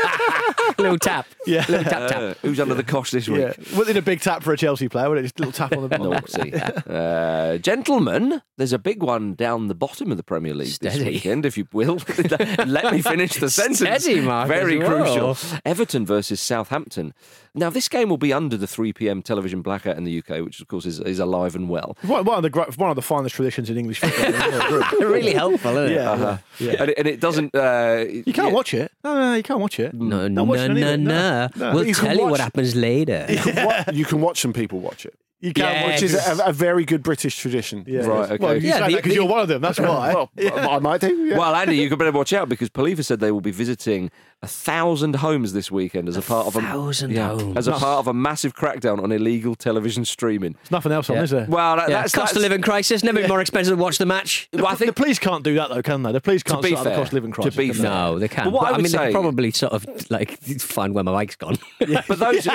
out. Little tap. Yeah. Little tap tap. Uh, who's under the kosh this week? Yeah. Wouldn't it a big tap for a Chelsea player? Would it just a little tap on the Naughty. uh, Gentlemen, there's a big one down the bottom of the Premier League Steady. this weekend, if you will. Let me finish the sentence. Steady, Mark, Very as well. crucial. Everton versus Southampton. Now, this game will be under the three p.m. television blackout in the U K, which, of course, is, is alive and well. One, one, of the, one of the finest traditions in English football. Really helpful, isn't it? Yeah. Uh-huh. yeah. And, it, and it doesn't... Uh, you can't yeah. watch it. No, no, no, you can't watch it. No, no, no, no, no. We'll You can tell you watch- what happens later. You can, wa- you can watch some people watch it. You can Yeah, watch Which it. is a, a very good British tradition. Yeah. Right, okay. Well, you Yeah, say the- that because the- you're one of them. That's why. Well, I might do. Yeah. Well, Andy, you could better watch out because Poliva said they will be visiting a thousand homes this weekend as a, part of a thousand yeah, homes. as a part of a massive crackdown on illegal television streaming. There's nothing else on, Yeah. is there? Well, that, Yeah, that's cost that's, of living crisis. Never been more expensive to watch the match. The, Well, I think the police can't do that though, can they? The police can't be start the fair, cost of living to crisis. be can they? fair. No, they can't. But what But, I I, would mean, they say- could probably sort of like find where my mic's gone. But those,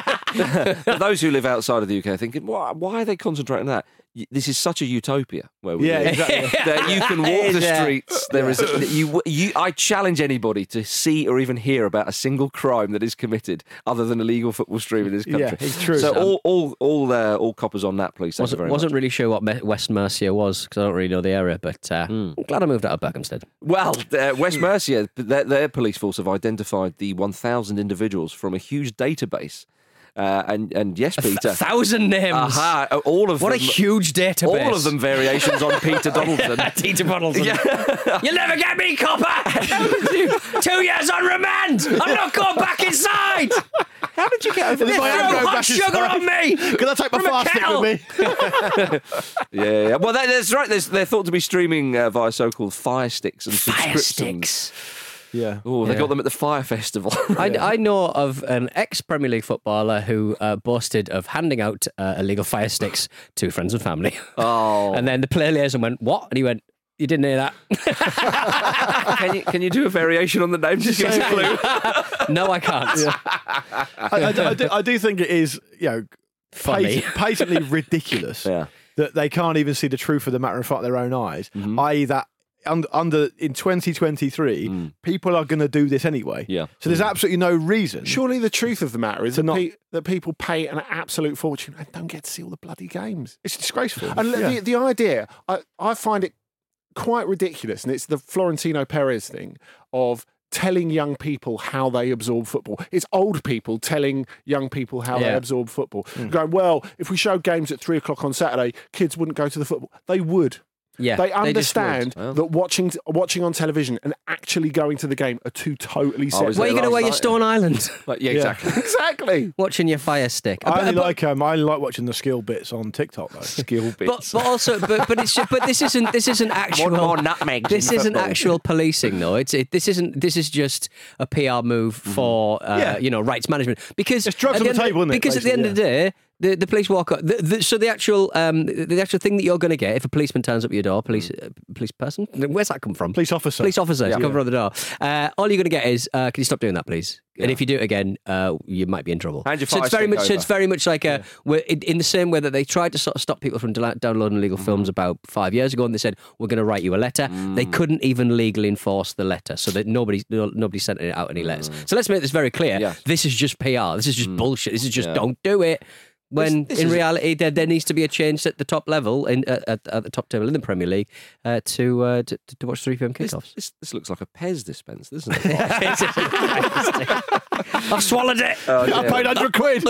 for those who live outside of the U K are thinking, why, why are they concentrating on that? Y- This is such a utopia where we Yeah, live. exactly. That you can walk the Yeah. streets. There is you, you. I challenge anybody to see or even hear about a single crime that is committed other than illegal football streaming in this country. Yeah, it's true. So Sam. all, all, all, uh, all coppers on that, please. Thank you wasn't very wasn't much. really sure what Me- West Mercia was because I don't really know the area, but uh, I'm glad I moved out of Berkhamsted. Well, uh, West Mercia, their, their police force have identified the one thousand individuals from a huge database. Uh, and, and yes, Peter. A thousand names. Aha, all of What them. a huge database. All of them variations on Peter Donaldson. Peter Donaldson. Yeah. You'll never get me, copper. Two years on remand. I'm not going back inside. How did you get over They If threw I am going hot back sugar inside- on me. Can I take my From a fast stick kettle. with me? Yeah, yeah. Well, that, that's right. There's, they're thought to be streaming uh, via so-called fire sticks and Fire subscriptions. sticks. Yeah. Oh, they Yeah. got them at the fire festival. I, I know of an ex-Premier League footballer who uh, boasted of handing out uh, illegal fire sticks to friends and family. Oh. And then the player liaison went, what? And he went, you didn't hear that? can you can you do a variation on the name? Just give us a clue. No, I can't. I, I, do, I, do, I do think it is, you know, Funny. pat- patently ridiculous Yeah. that they can't even see the truth of the matter in front of their own eyes. Mhm. that is, that under, under in twenty twenty-three, Mm. people are going to do this anyway. Yeah. So there's absolutely no reason. Surely the truth of the matter is To that, not- pe- that people pay an absolute fortune and don't get to see all the bloody games. It's disgraceful. And Yeah. the, the idea, I, I find it quite ridiculous, and it's the Florentino Perez thing of telling young people how they absorb football. It's old people telling young people how Yeah. they absorb football. Mm. Going, well, if we showed games at three o'clock on Saturday, kids wouldn't go to the football. They would. Yeah, they they just understand would. Well. that watching watching on television and actually going to the game are two totally separate. was Where are you there going to wear last your night? Stone Island? Like, yeah, Yeah. exactly. Exactly. Watching your Fire Stick. I only But- like um, I only like watching the skill bits on TikTok though. Skill But, bits. but also, but but it's but this isn't this isn't actual. One more nutmegs This in isn't football. actual policing, though. It's it, this isn't this is just a P R move for uh, Yeah. you know rights management because It's drugs at on the end of- table, isn't it, Because at the end of the day. The, the police walk up. The, the, so the actual um, the, the actual thing that you're going to get if a policeman turns up at your door, police uh, police person, where's that come from? Police officer. Police officer, Yeah. yeah. come from the door. Uh, all you're going to get is, uh, can you stop doing that, please? And Yeah. if you do it again, uh, you might be in trouble. Hand your so it's fire very stick much. So over. it's very much like a. We're in, in the same way that they tried to sort of stop people from dela- downloading illegal films about five years ago, and they said we're going to write you a letter. They couldn't even legally enforce the letter, so that nobody no, nobody sent it out any letters. So let's make this very clear. Yeah. This is just P R. This is just bullshit. This is just Yeah. don't do it. When This- this in is- reality there, there needs to be a change at the top level in at, at, at the top table in the Premier League uh, to, uh, to to watch three p m This, kickoffs. this, this looks like a Pez dispenser, doesn't it? I've swallowed it. Oh, I dear. paid hundred quid.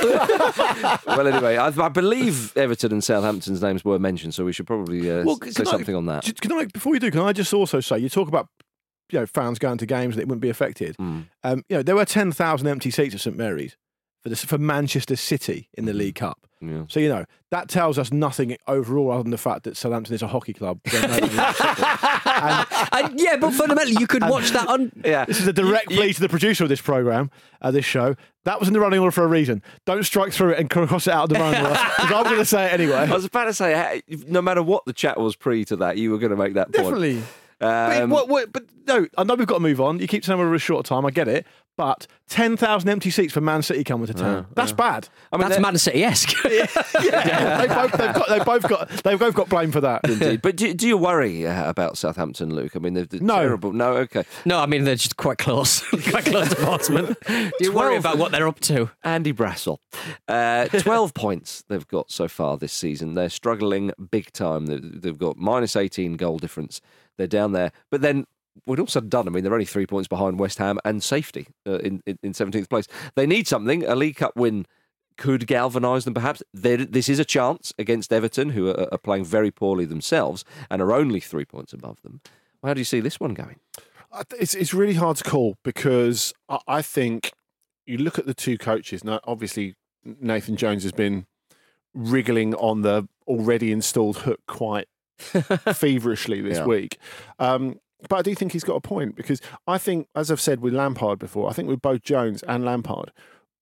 Well, anyway, I, I believe Everton and Southampton's names were mentioned, so we should probably uh, Well, say can I- something on that. Just- Can I, before we do, can I just also say, you talk about you know fans going to games that it wouldn't be affected. Mm. Um, you know, there were ten thousand empty seats at St Mary's for this, for Manchester City in the League Cup. Yeah. So you know that tells us nothing overall, other than the fact that Southampton is a hockey club. where nobody loves football. and And, yeah, but fundamentally, you could watch that on. Yeah. this is a direct plea to the producer of this program, uh, this show. That was in the running order for a reason. Don't strike through it and cross it out of the running order, because I'm going to say it anyway. I was about to say, hey, no matter what the chat was pre to that, you were going to make that point. Definitely. But, Um, what, what, but no, I know we've got to move on. You keep saying we're a short time. I get it. But ten thousand empty seats for Man City coming to town. That's bad. I mean, That's they're- Man City-esque. Yeah, they both, they've, got, they've both got they've both got blame for that. Indeed. But do, do you worry uh, about Southampton, Luke? I mean, they're, they're No. terrible. No, okay. No, I mean they're just quite close, quite close to Portsmouth. Do you worry twelve about what they're up to? Andy Brassel. Uh, twelve points they've got so far this season. They're struggling big time. They've, they've got minus eighteen goal difference. They're down there. But then, when all said and done, I mean, they're only three points behind West Ham and safety uh, in, in, in seventeenth place. They need something. A League Cup win could galvanise them, perhaps. They're, this is a chance against Everton, who are, are playing very poorly themselves and are only three points above them. How do you see this one going? I th- It's it's really hard to call because I, I think you look at the two coaches. Now, obviously, Nathan Jones has been wriggling on the already installed hook quite feverishly this Yeah. week. Um, but I do think he's got a point because I think, as I've said with Lampard before, I think with both Jones and Lampard,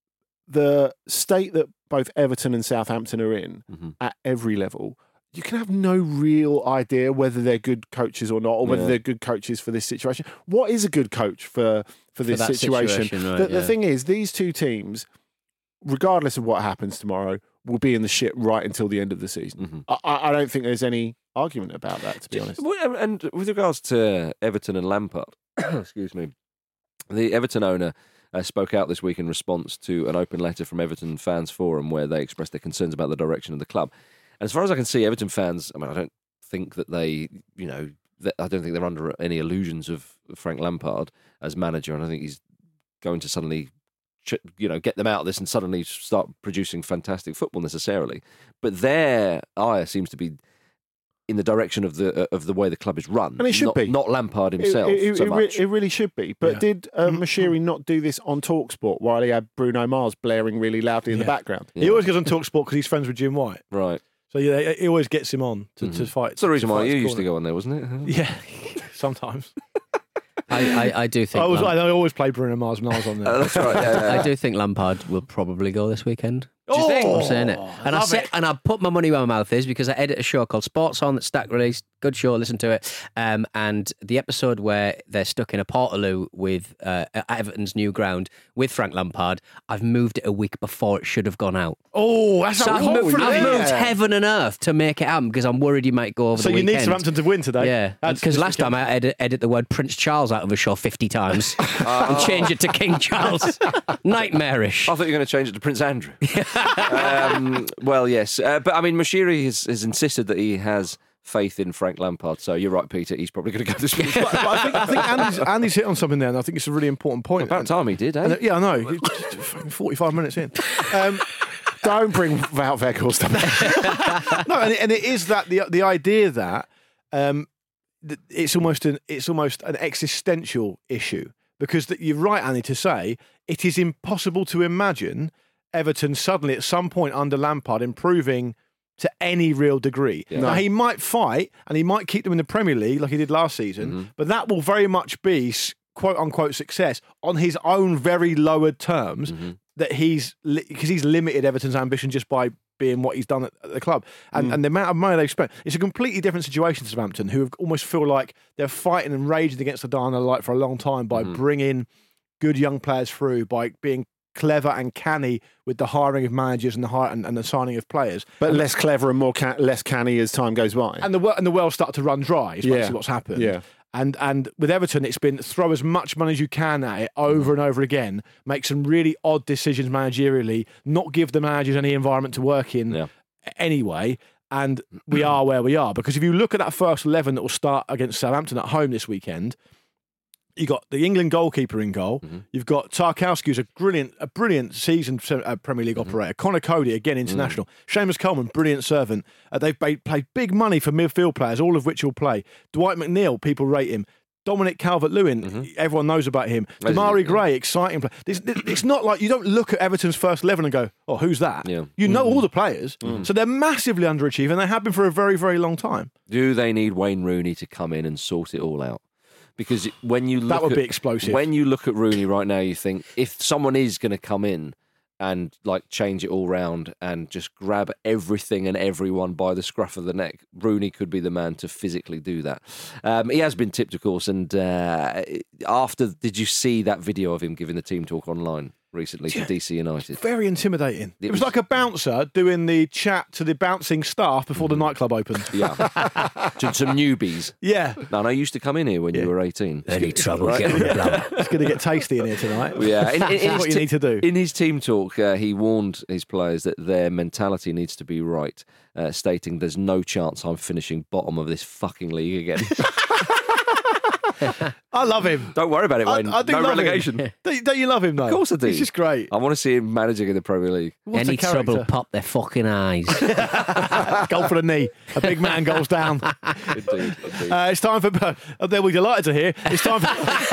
the state that both Everton and Southampton are in Mhm. at every level, you can have no real idea whether they're good coaches or not, or whether Yeah. they're good coaches for this situation. What is a good coach for for this that situation? situation, right, the, the yeah. thing is, these two teams, regardless of what happens tomorrow, will be in the shit right until the end of the season. Mhm. I, I don't think there's any argument about that, to be honest. Well, And with regards to Everton and Lampard, excuse me, the Everton owner uh, spoke out this week in response to an open letter from Everton Fans Forum where they expressed their concerns about the direction of the club. And as far as I can see, Everton fans, I mean, I don't think that they, you know, that, I don't think they're under any illusions of Frank Lampard as manager, and I think he's going to suddenly, ch- you know, get them out of this and suddenly start producing fantastic football necessarily. But their ire seems to be in the direction of the uh, of the way the club is run, And it should not, be. not Lampard himself It, it, so it, re- much. it really should be. But Yeah. did uh, Mashiri not do this on TalkSport while he had Bruno Mars blaring really loudly in the Yeah. background? He always goes on Talk Sport because he's friends with Jim White. Right. So yeah, he always gets him on to, to fight. That's the reason to why fight you his used to corner. go on there, wasn't it? Yeah, sometimes. I, I, I do think. I, was, Lam- I always play Bruno Mars when I was on there. Uh, that's right. Yeah, yeah, I do think Lampard will probably go this weekend. Do you think? I'm saying it, Oh, and I love say, it. and I put my money where my mouth is because I edit a show called Sports On that Stack released. Good show, listen to it. Um, and the episode where they're stuck in a Portaloo with uh, at Everton's new ground with Frank Lampard, I've moved it a week before it should have gone out. Oh, that's So a I've, moved, confident- I've moved yeah. heaven and earth to make it happen because I'm worried he might go over So the you weekend. need Southampton to win today. Yeah, That's because just last time I edit, edit the word Prince Charles out of a show fifty times and change it to King Charles. Nightmarish. I thought you were going to change it to Prince Andrew. um, well, yes. Uh, but, I mean, Mashiri has, has insisted that he has faith in Frank Lampard. So you're right, Peter. He's probably going to go this week. but, but I think, I think Andy's, Andy's hit on something there, and I think it's a really important point. About time he did, eh? And, yeah, I know. forty-five minutes in. Um, Don't bring Wout Weghorst up. No, and it, and it is that the the idea that um, that it's almost an it's almost an existential issue, because that you're right, Andy, to say it is impossible to imagine Everton suddenly at some point under Lampard improving to any real degree. Yeah. Now, he might fight and he might keep them in the Premier League like he did last season, mm-hmm. but that will very much be quote unquote success on his own very lowered terms. Mm-hmm. That he's because he's limited Everton's ambition just by being what he's done at, at the club, and mm. and the amount of money they've spent. It's a completely different situation to Southampton, who have almost feel like they're fighting and raging against the dying of the light for a long time by mm. bringing good young players through, by being clever and canny with the hiring of managers and the hire, and, and the signing of players, but less clever and more can- less canny as time goes by. And the and the well start to run dry. Is basically yeah. what's happened. Yeah. And and with Everton, it's been throw as much money as you can at it over and over again, make some really odd decisions managerially, not give the managers any environment to work in yeah. anyway. And we are where we are. Because if you look at that first eleven that will start against Southampton at home this weekend, you got the England goalkeeper in goal. Mm-hmm. You've got Tarkowski, who's a brilliant, a brilliant seasoned uh, Premier League mm-hmm. operator. Connor Cody, again international. Mm-hmm. Seamus Coleman, brilliant servant. Uh, they've paid, paid big money for midfield players, all of which will play. Dwight McNeil, people rate him. Dominic Calvert-Lewin, mm-hmm. everyone knows about him. Damari Gray, exciting player. It's, it's not like you don't look at Everton's first eleven and go, "Oh, who's that?" Yeah. You know mm-hmm. all the players, mm-hmm. so they're massively underachieving. They have been for a very, very long time. Do they need Wayne Rooney to come in and sort it all out? Because when you look that would at, be explosive. When you look at Rooney right now, you think if someone is going to come in and like change it all round and just grab everything and everyone by the scruff of the neck, Rooney could be the man to physically do that. Um, he has been tipped, of course. And uh, after, did you see that video of him giving the team talk online recently to D C United? Very intimidating. It, it was, was like a bouncer doing the chat to the bouncing staff before mm. the nightclub opened. Yeah. To some newbies. Yeah. No, no, I used to come in here when yeah. you were eighteen. Any trouble right? getting the blood. It's going to get tasty in here tonight. Yeah. In, in, in That's what you need to do. In his team talk, uh, he warned his players that their mentality needs to be right, uh, stating there's no chance I'm finishing bottom of this fucking league again. I love him. Don't worry about it, Wayne. I, I do no relegation. Don't, don't you love him, though? Of course I do. He's just great. I want to see him managing in the Premier League. What Any trouble, pop their fucking eyes. Goal for the knee. A big man goes down. Indeed. indeed. Uh, it's time for... Uh, they'll be delighted to hear. It's time for...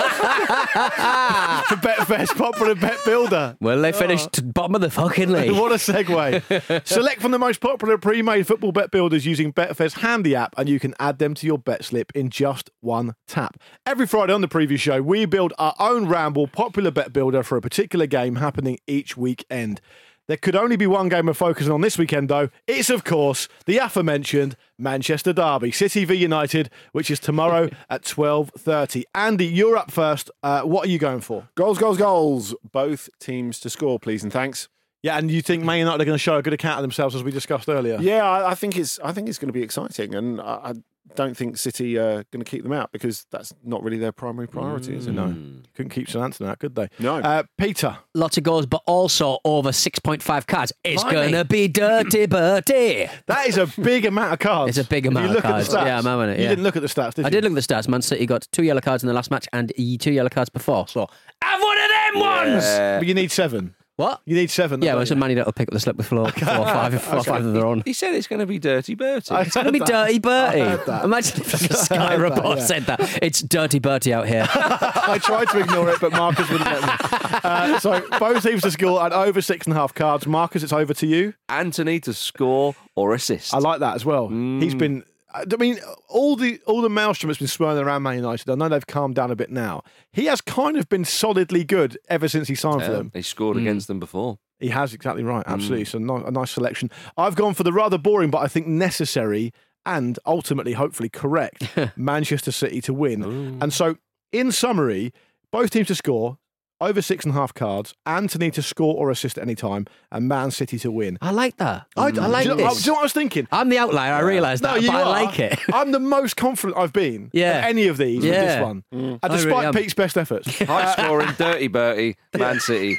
for Betfair's popular bet builder. Well, they finished oh. bottom of the fucking league. What a segue. Select from the most popular pre-made football bet builders using Betfair's handy app, and you can add them to your bet slip in just one tap. Every Friday on the preview show, we build our own Ramble popular bet builder for a particular game happening each weekend. There could only be one game we're focusing on this weekend, though. It's, of course, the aforementioned Manchester Derby, City v United, which is tomorrow at twelve thirty. Andy, you're up first. Uh, what are you going for? Goals, goals, goals. Both teams to score, please and thanks. Yeah, and you think Man United are going to show a good account of themselves, as we discussed earlier? Yeah, I, I think it's. I think it's going to be exciting, and I, I don't think City are going to keep them out because that's not really their primary priority, mm. is it? No, couldn't keep Southampton out, could they? No. Uh, Peter, lots of goals, but also over six point five cards. It's going to be dirty, Bertie. That is a big amount of cards. It's a big amount of cards. Yeah, I'm having it. Yeah. You didn't look at the stats, did you? I did look at the stats. Man City got two yellow cards in the last match and two yellow cards before. So have one of them yeah. ones. But you need seven. What? You need seven. Yeah, well, some Man United will pick up the slip with four, okay. four or five, four or five of their own. He said it's going to be Dirty Bertie. It's going to be Dirty Bertie. Imagine if the Sky report that, yeah. said that. It's Dirty Bertie out here. I tried to ignore it, but Marcus wouldn't let me. Uh, so, both teams to score at over six and a half cards. Marcus, it's over to you. Anthony to score or assist. I like that as well. Mm. He's been... I mean, all the all the maelstrom that's been swirling around Man United, I know they've calmed down a bit now. He has kind of been solidly good ever since he signed yeah, for them. He scored mm. against them before. He has, exactly right. Absolutely. Mm. So no, a nice selection. I've gone for the rather boring, but I think necessary and ultimately, hopefully, correct Manchester City to win. Ooh. And so, in summary, both teams to score, over six and a half cards, Anthony to score or assist at any time, and Man City to win. I like that. I, I like do you know, this. Do you know what I was thinking? I'm the outlier, I realise that, no, you but are. I like it. I'm the most confident I've been yeah. of any of these yeah. with this one. Mm. And despite really Pete's best efforts. High scoring, Dirty Bertie, Man City.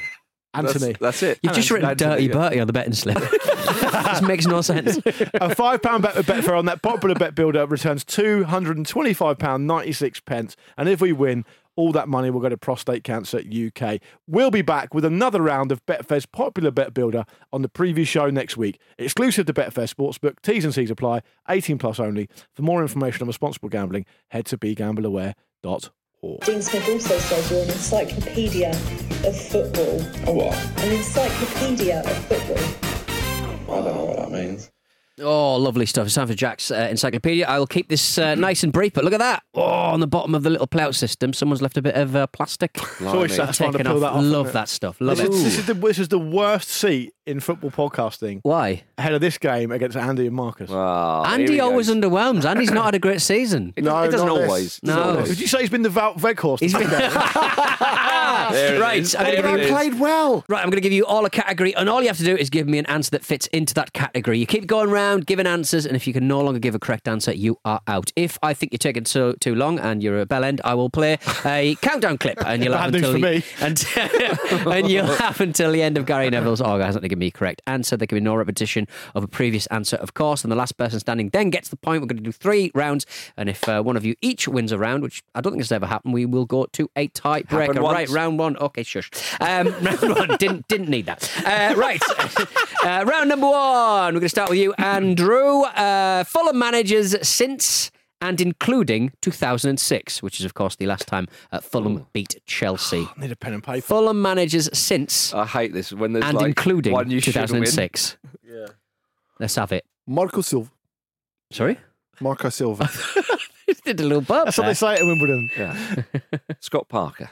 Anthony. That's, that's it. You've just written Anthony, Dirty yeah. Bertie on the betting slip. This makes no sense. A five pound bet with Betfair on that popular bet builder returns two hundred and twenty-five pounds ninety-six pence, and if we win, all that money will go to Prostate Cancer U K. We'll be back with another round of Betfair's popular bet builder on the preview show next week. Exclusive to Betfair Sportsbook. T's and C's apply. eighteen plus only. For more information on responsible gambling, head to be gamble aware dot org. Dean Smith also says you're an encyclopedia of football. A what? An encyclopedia of football. I don't know what that means. Oh, lovely stuff. It's time for Jack's uh, encyclopedia. I will keep this uh, nice and brief, but look at that. Oh, on the bottom of the little plout system, someone's left a bit of uh, plastic. It's always satisfying to Taken pull off. that off. Love isn't it? that stuff. Love This it. is, this, is the, this is the worst seat in football podcasting. Why? Ahead of this game against Andy and Marcus. Oh, Andy always underwhelms. Andy's not had a great season. It, No, it doesn't not this. always. No. Would you say he's been the Val Veghorst? He's been- There it Right, is. I'm gonna There give it you- is. Played well. Right, I'm going to give you all a category, and all you have to do is give me an answer that fits into that category. You keep going round, giving answers, and if you can no longer give a correct answer, you are out. If I think you're taking so too long and you're a bell end, I will play a countdown clip, and you'll have Bad news until for the, me. and, and you'll have until the end of Gary Neville's. Oh, guys, not to give me a correct answer. There can be no repetition of a previous answer, of course. And the last person standing then gets the point. We're going to do three rounds, and if uh, one of you each wins a round, which I don't think has ever happened, we will go to a tiebreaker. Happened once. Right, round one. Okay, shush. Um, round one didn't didn't need that. Uh, right, uh, round number one. We're going to start with you, Andrew. Uh, Fulham managers since and including two thousand six, which is of course the last time uh, Fulham beat Chelsea. I need a pen and paper. Fulham managers since I hate this when there's and like including one you two should thousand win. six. Yeah. Let's have it. Marco Silva. Sorry, Marco Silva. did a little burp. That's what they say at Wimbledon. Yeah. Scott Parker.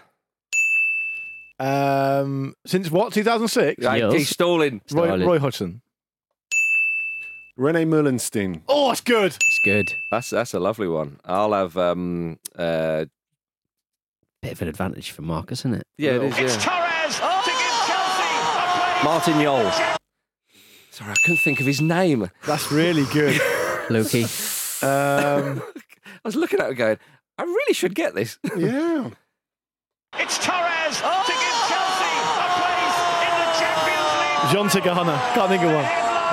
Um, since what? two thousand six? Right, Yes. he's stalling. Roy, Started. Roy Hodgson. Rene Mullenstein. Oh, it's good. It's good. That's that's a lovely one. I'll have um uh Bit of an advantage for Marcus, isn't it? yeah, it is, yeah. Torres to give Chelsea a place. Martin Yole. Sorry, I couldn't think of his name. That's really good. Lukey. Um, I was looking at it going, I really should get this. Yeah. It's Torres to give Chelsea a place in the Champions League. John Tigana. Can't think of one.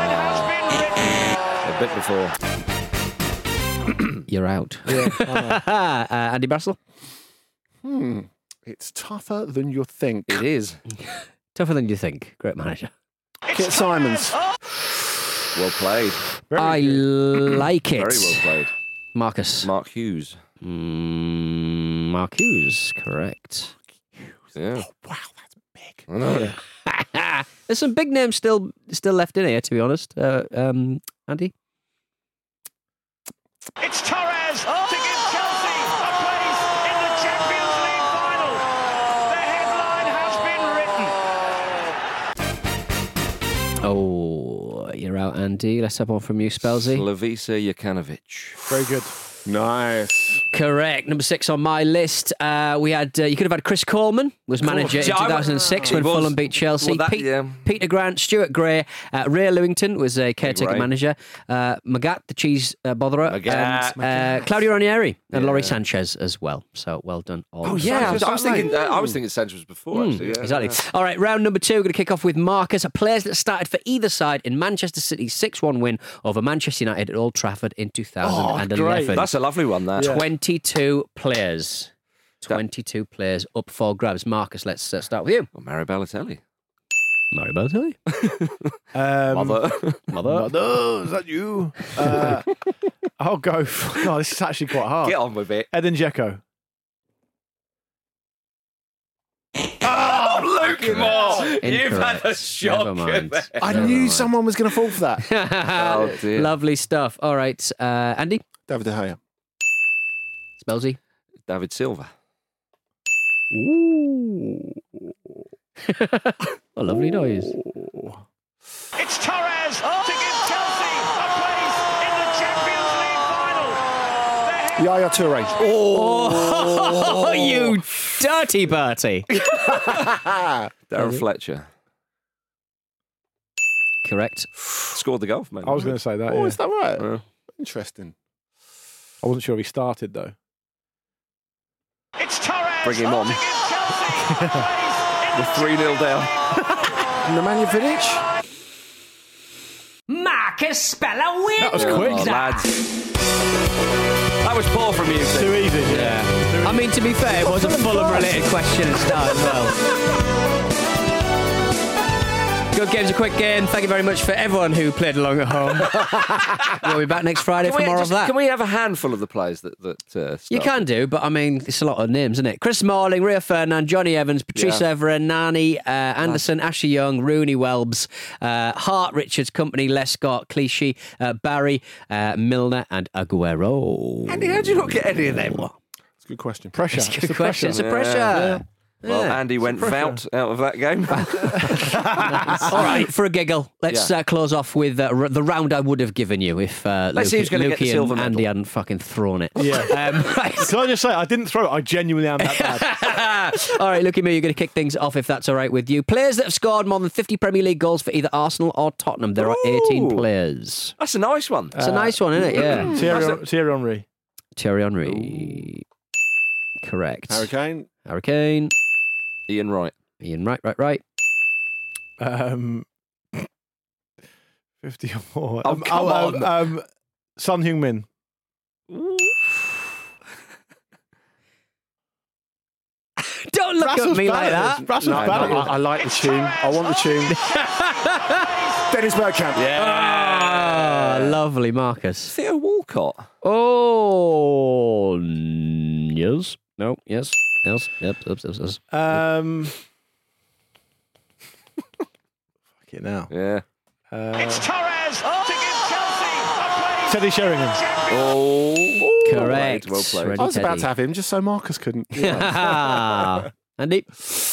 A bit before. You're out. Yeah, I know. uh, Andy Brassel. Hmm. It's tougher than you think. It is. Tougher than you think. Great manager. Kit Simons. Well played. Very I good. like it. Very well played. Marcus. Mark Hughes. Mm, Mark Hughes, correct. Yeah. Wow, that's big. I know. There's some big names still still left in here, to be honest. Uh, um, Andy? It's Torres to give Chelsea a place in the Champions League final. The headline has been written. Oh, you're out, Andy. Let's have one from you, Spelsy. Slavisa Jokanovic. Very good. Nice. Correct. Number six on my list. Uh, we had. Uh, you could have had Chris Coleman was manager in Yeah, I two thousand six was- when he was. Fulham beat Chelsea. Well, that- Pete- yeah. Peter Grant, Stuart Gray, uh, Ray Lewington was a caretaker Ray. manager. Uh, Magat, the cheese uh, botherer, Magat. and uh, Claudio Ranieri and Yeah. Laurie Sanchez as well. So well done. All Oh of yeah, I them. was, I was thinking. Uh, I was thinking Sanchez was before. Mm, Actually, yeah. exactly. Yeah. All right, round number two. We're going to kick off with Marcus. Players that started for either side in Manchester City's six one win over Manchester United at Old Trafford in two thousand eleven. great. That's a lovely one. That. Yeah. twenty-two players. twenty-two players up for grabs. Marcus, let's uh, start with you. Well, Mario Balotelli. Mario Balotelli. Um, Mother. Mother. Mother, is that you? Uh, I'll go. For, God, this is actually quite hard. Get on with it. Edin Dzeko. Oh, Luke Moore. You've had a Incorrect. shock. Never mind. there. I Never knew mind. someone was going to fall for that. Oh, dear. Lovely stuff. All right, uh, Andy. David De Gea. Spelsy. David Silva. Ooh. A lovely noise. It's Torres to give Chelsea a place in the Champions League final. The head- Yaya Toure. Oh, you dirty Bertie. Darren Fletcher. Correct. Scored the goal for Man. I was going to say that. Oh, yeah. is that right? Yeah. Interesting. I wasn't sure if he started though. It's Torres Bring him on. to give Chelsea a place in We're the three nil Champions down. League final. Nemanja Vidic. Marcus Speller wins. That was quick. Oh, lads. That was poor from you two. Too easy. Yeah. I mean, to be fair, it was a Fulham-related question at start as well. Good game's a quick game. Thank you very much for everyone who played along at home. We'll be back next Friday Can for we, more just, of that. Can we have a handful of the players that... that uh, You can do, but I mean, it's a lot of names, isn't it? Chris Smalling, Rio Ferdinand, Johnny Evans, Patrice Yeah. Evra, Nani, uh, Anderson, Ashley Young, Rooney Welbs, uh, Hart, Richards, Company, Lescott, Clichy, uh, Barry, uh, Milner, and Aguero. Andy, how did you not get any of them? It's a good question. Pressure. It's a It's good the question. It's a pressure. pressure. Yeah. Well, Yeah. Andy went vout out of that game. All right, for a giggle, let's Yeah. uh, close off with uh, r- the round I would have given you if uh, Let's see who's gonna get the Lukey silver and medal. Andy hadn't fucking thrown it. Yeah. Um, right. Can I just say, I didn't throw it. I genuinely am that bad. All right, Lukey, me, you're going to kick things off if that's all right with you. Players that have scored more than fifty Premier League goals for either Arsenal or Tottenham. There are eighteen Ooh. players. That's a nice one. It's a nice one, isn't it? Yeah. Thierry, Thierry Henry. Thierry Henry. Correct. Harry Kane. Harry Kane. Ian Wright. Ian Wright, right, right. Um, fifty or more. Oh, um, come um, on. Um, Son Heung-min. Don't look Russell's at me bad like at that. this. Russell's No, bad no, at I, I like the tune. I want the tune. Dennis Bergkamp. Ah, lovely, Marcus. Theo Walcott. Oh, n- yes. No, yes. Yes, yep, yes, yes, yes. Um, fuck it now. Yeah. Uh, It's Torres to give Chelsea a place. Teddy Sheringham. Oh. Correct. Well played. Ready, I was about Teddy. to have him just so Marcus couldn't. Andy.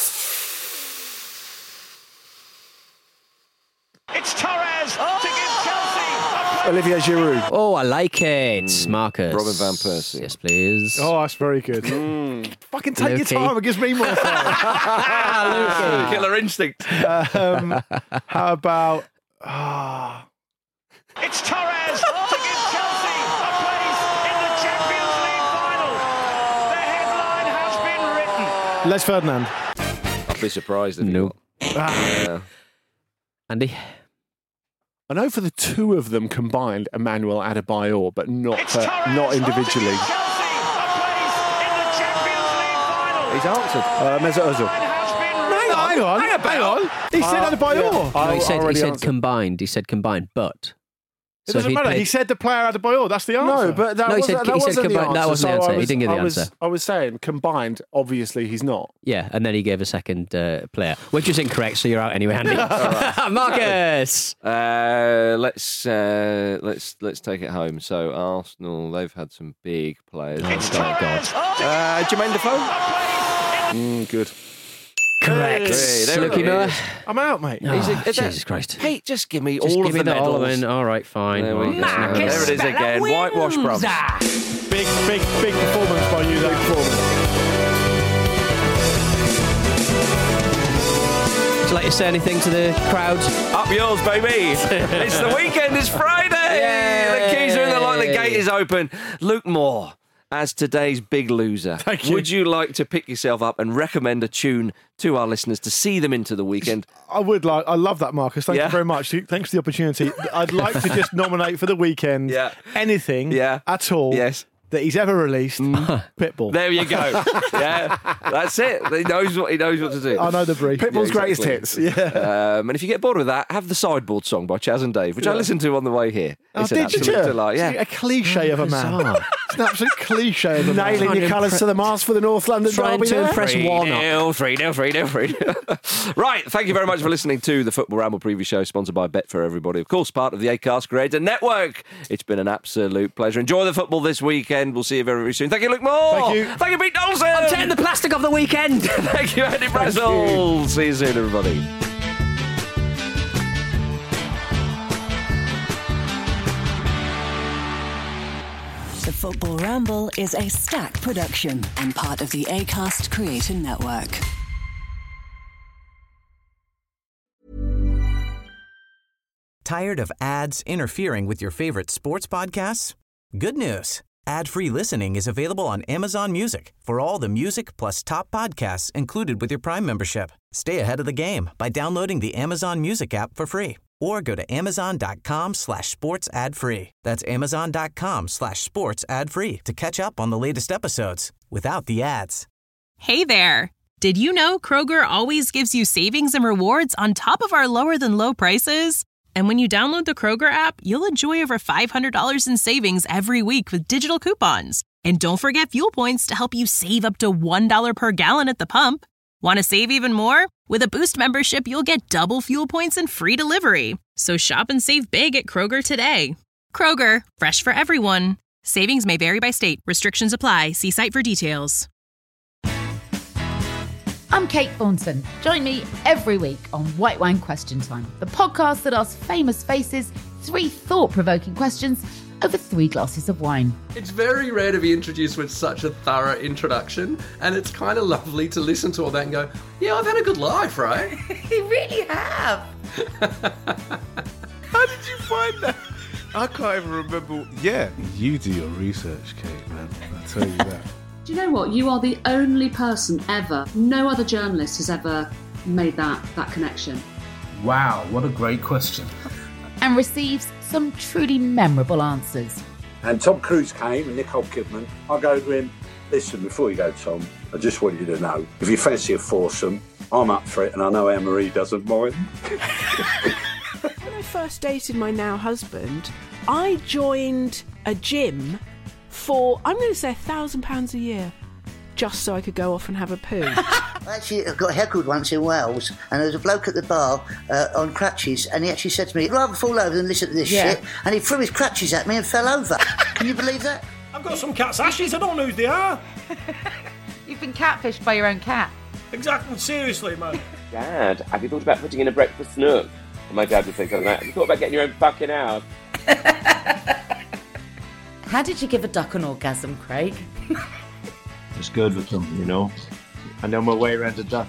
It's Torres to give Chelsea a place. Olivier Giroud. Oh, I like it. Marcus. Robin Van Persie. Yes, please. Oh, that's very good. Fucking take Lukey. your time. It gives me more time. Killer instinct. um, how about... ah, It's Torres to give Chelsea a place in the Champions League final. The headline has been written. Les Ferdinand. I'd be surprised if Nope. you got... Yeah. Andy. I know for the two of them combined, Emmanuel Adebayor, but not It's uh, Torres not to give individually. Chelsea a place in the Champions League final. He's answered. Uh, Mesut Ozil. Line has been Hang written. on, hang on, hang on. He said Uh, Adebayor. yeah. No, I- he said, I he already said answered. combined. He said combined, but. It So doesn't he matter. played- He said the player Adebayor. That's the answer. No, but that No, he wasn't, said- that he said wasn't the combined- answer. that wasn't the So answer. I He was, didn't give the I was, answer. I was saying combined. Obviously, he's not. Yeah, and then he gave a second uh, player, which is incorrect, so you're out anyway, Andy. Marcus! Uh, let's uh, let's let's take it home. So Arsenal, they've had some big players. It's Oh, God. Torres to Uh, Jermaine Defoe. Mm, good. Correct. Hey, there Lucky it Miller. is. I'm out, mate. Oh, He's a- Jesus Christ. Hey, just give me Just all give of me the the all of medals. it. All right, fine. There we All go. right. There it is again. Whitewash Brothers. Big, big, big performance by you. Big performance. Would you like to say anything to the crowd? Up yours, baby. It's the weekend. It's Friday. Yay. The keys are in the lock. The gate is open. Luke Moore, as today's big loser, Thank you. would you like to pick yourself up and recommend a tune to our listeners to see them into the weekend? I would like. I love that, Marcus. Thank Yeah. you very much. Thanks for the opportunity. I'd like to just nominate for the weekend Yeah. anything Yeah. at all Yes. that he's ever released. Pitbull. There you go. Yeah, that's it. He knows what he knows what to do. I know the brief. Pitbull's Yeah, greatest exactly. hits. Yeah. Um, and if you get bored with that, have the Sideboard song by Chaz and Dave, which I listened to on the way here. Oh, It's an did you? absolute delight. It's Yeah. a cliche of a man. Bizarre. It's an absolute cliche of a man. Nailing your to colours impre- to the mast for the North London Trying derby to there. impress Warnock. nil, three nil, three nil, three nil. Right, thank you very much for listening to the Football Ramble preview show, sponsored by Bet for Everybody. Of course, part of the Acast Creator Network. It's been an absolute pleasure. Enjoy the football this weekend. We'll see you very, very soon. Thank you, Luke Moore. Thank you. Thank you, Pete Donaldson. I'm taking the plastic off the weekend. Thank you, Andy Brassel. See you soon, everybody. The Football Ramble is a Stack production and part of the Acast Creator Network. Tired of ads interfering with your favorite sports podcasts? Good news. Ad-free listening is available on Amazon Music for all the music plus top podcasts included with your Prime membership. Stay ahead of the game by downloading the Amazon Music app for free or go to amazon.com slash sports ad free. That's amazon.com slash sports ad free to catch up on the latest episodes without the ads. Hey there. Did you know Kroger always gives you savings and rewards on top of our lower than low prices? And when you download the Kroger app, you'll enjoy over five hundred dollars in savings every week with digital coupons. And don't forget fuel points to help you save up to one dollar per gallon at the pump. Want to save even more? With a Boost membership, you'll get double fuel points and free delivery. So shop and save big at Kroger today. Kroger, fresh for everyone. Savings may vary by state. Restrictions apply. See site for details. I'm Kate Thornton. Join me every week on White Wine Question Time, the podcast that asks famous faces three thought-provoking questions over three glasses of wine. It's very rare to be introduced with such a thorough introduction, and it's kind of lovely to listen to all that and go, yeah, I've had a good life, right? You really have. How did you find that? I can't even remember. Yeah, you do your research, Kate, man. I'll tell you that. Do you know what? You are the only person ever, no other journalist has ever made that, that connection. Wow, what a great question. And receives some truly memorable answers. And Tom Cruise came and Nicole Kidman. I go to him, listen, before you go, Tom, I just want you to know, if you fancy a foursome, I'm up for it, and I know Anne-Marie doesn't mind. When I first dated my now husband, I joined a gym for, I'm going to say, a thousand pounds a year, just so I could go off and have a poo. Actually, I got heckled once in Wales, and there was a bloke at the bar uh, on crutches, and he actually said to me, I'd rather fall over than listen to this Yeah. shit, and he threw his crutches at me and fell over. Can you believe that? I've got some cat's ashes, I don't know who they are. You've been catfished by your own cat. Exactly, seriously, man. Dad, have you thought about putting in a breakfast nook? And my dad would say something like, have you thought about getting your own fucking house? How did you give a duck an orgasm, Craig? It's good with them, you know. I know my way around a duck.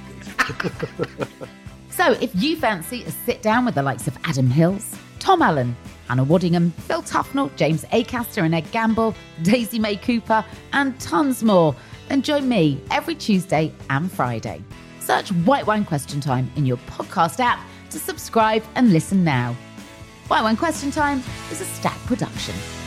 So if you fancy a sit down with the likes of Adam Hills, Tom Allen, Hannah Waddingham, Phil Tufnell, James Acaster and Ed Gamble, Daisy May Cooper, and tons more, then join me every Tuesday and Friday. Search White Wine Question Time in your podcast app to subscribe and listen now. White Wine Question Time is a Stack production.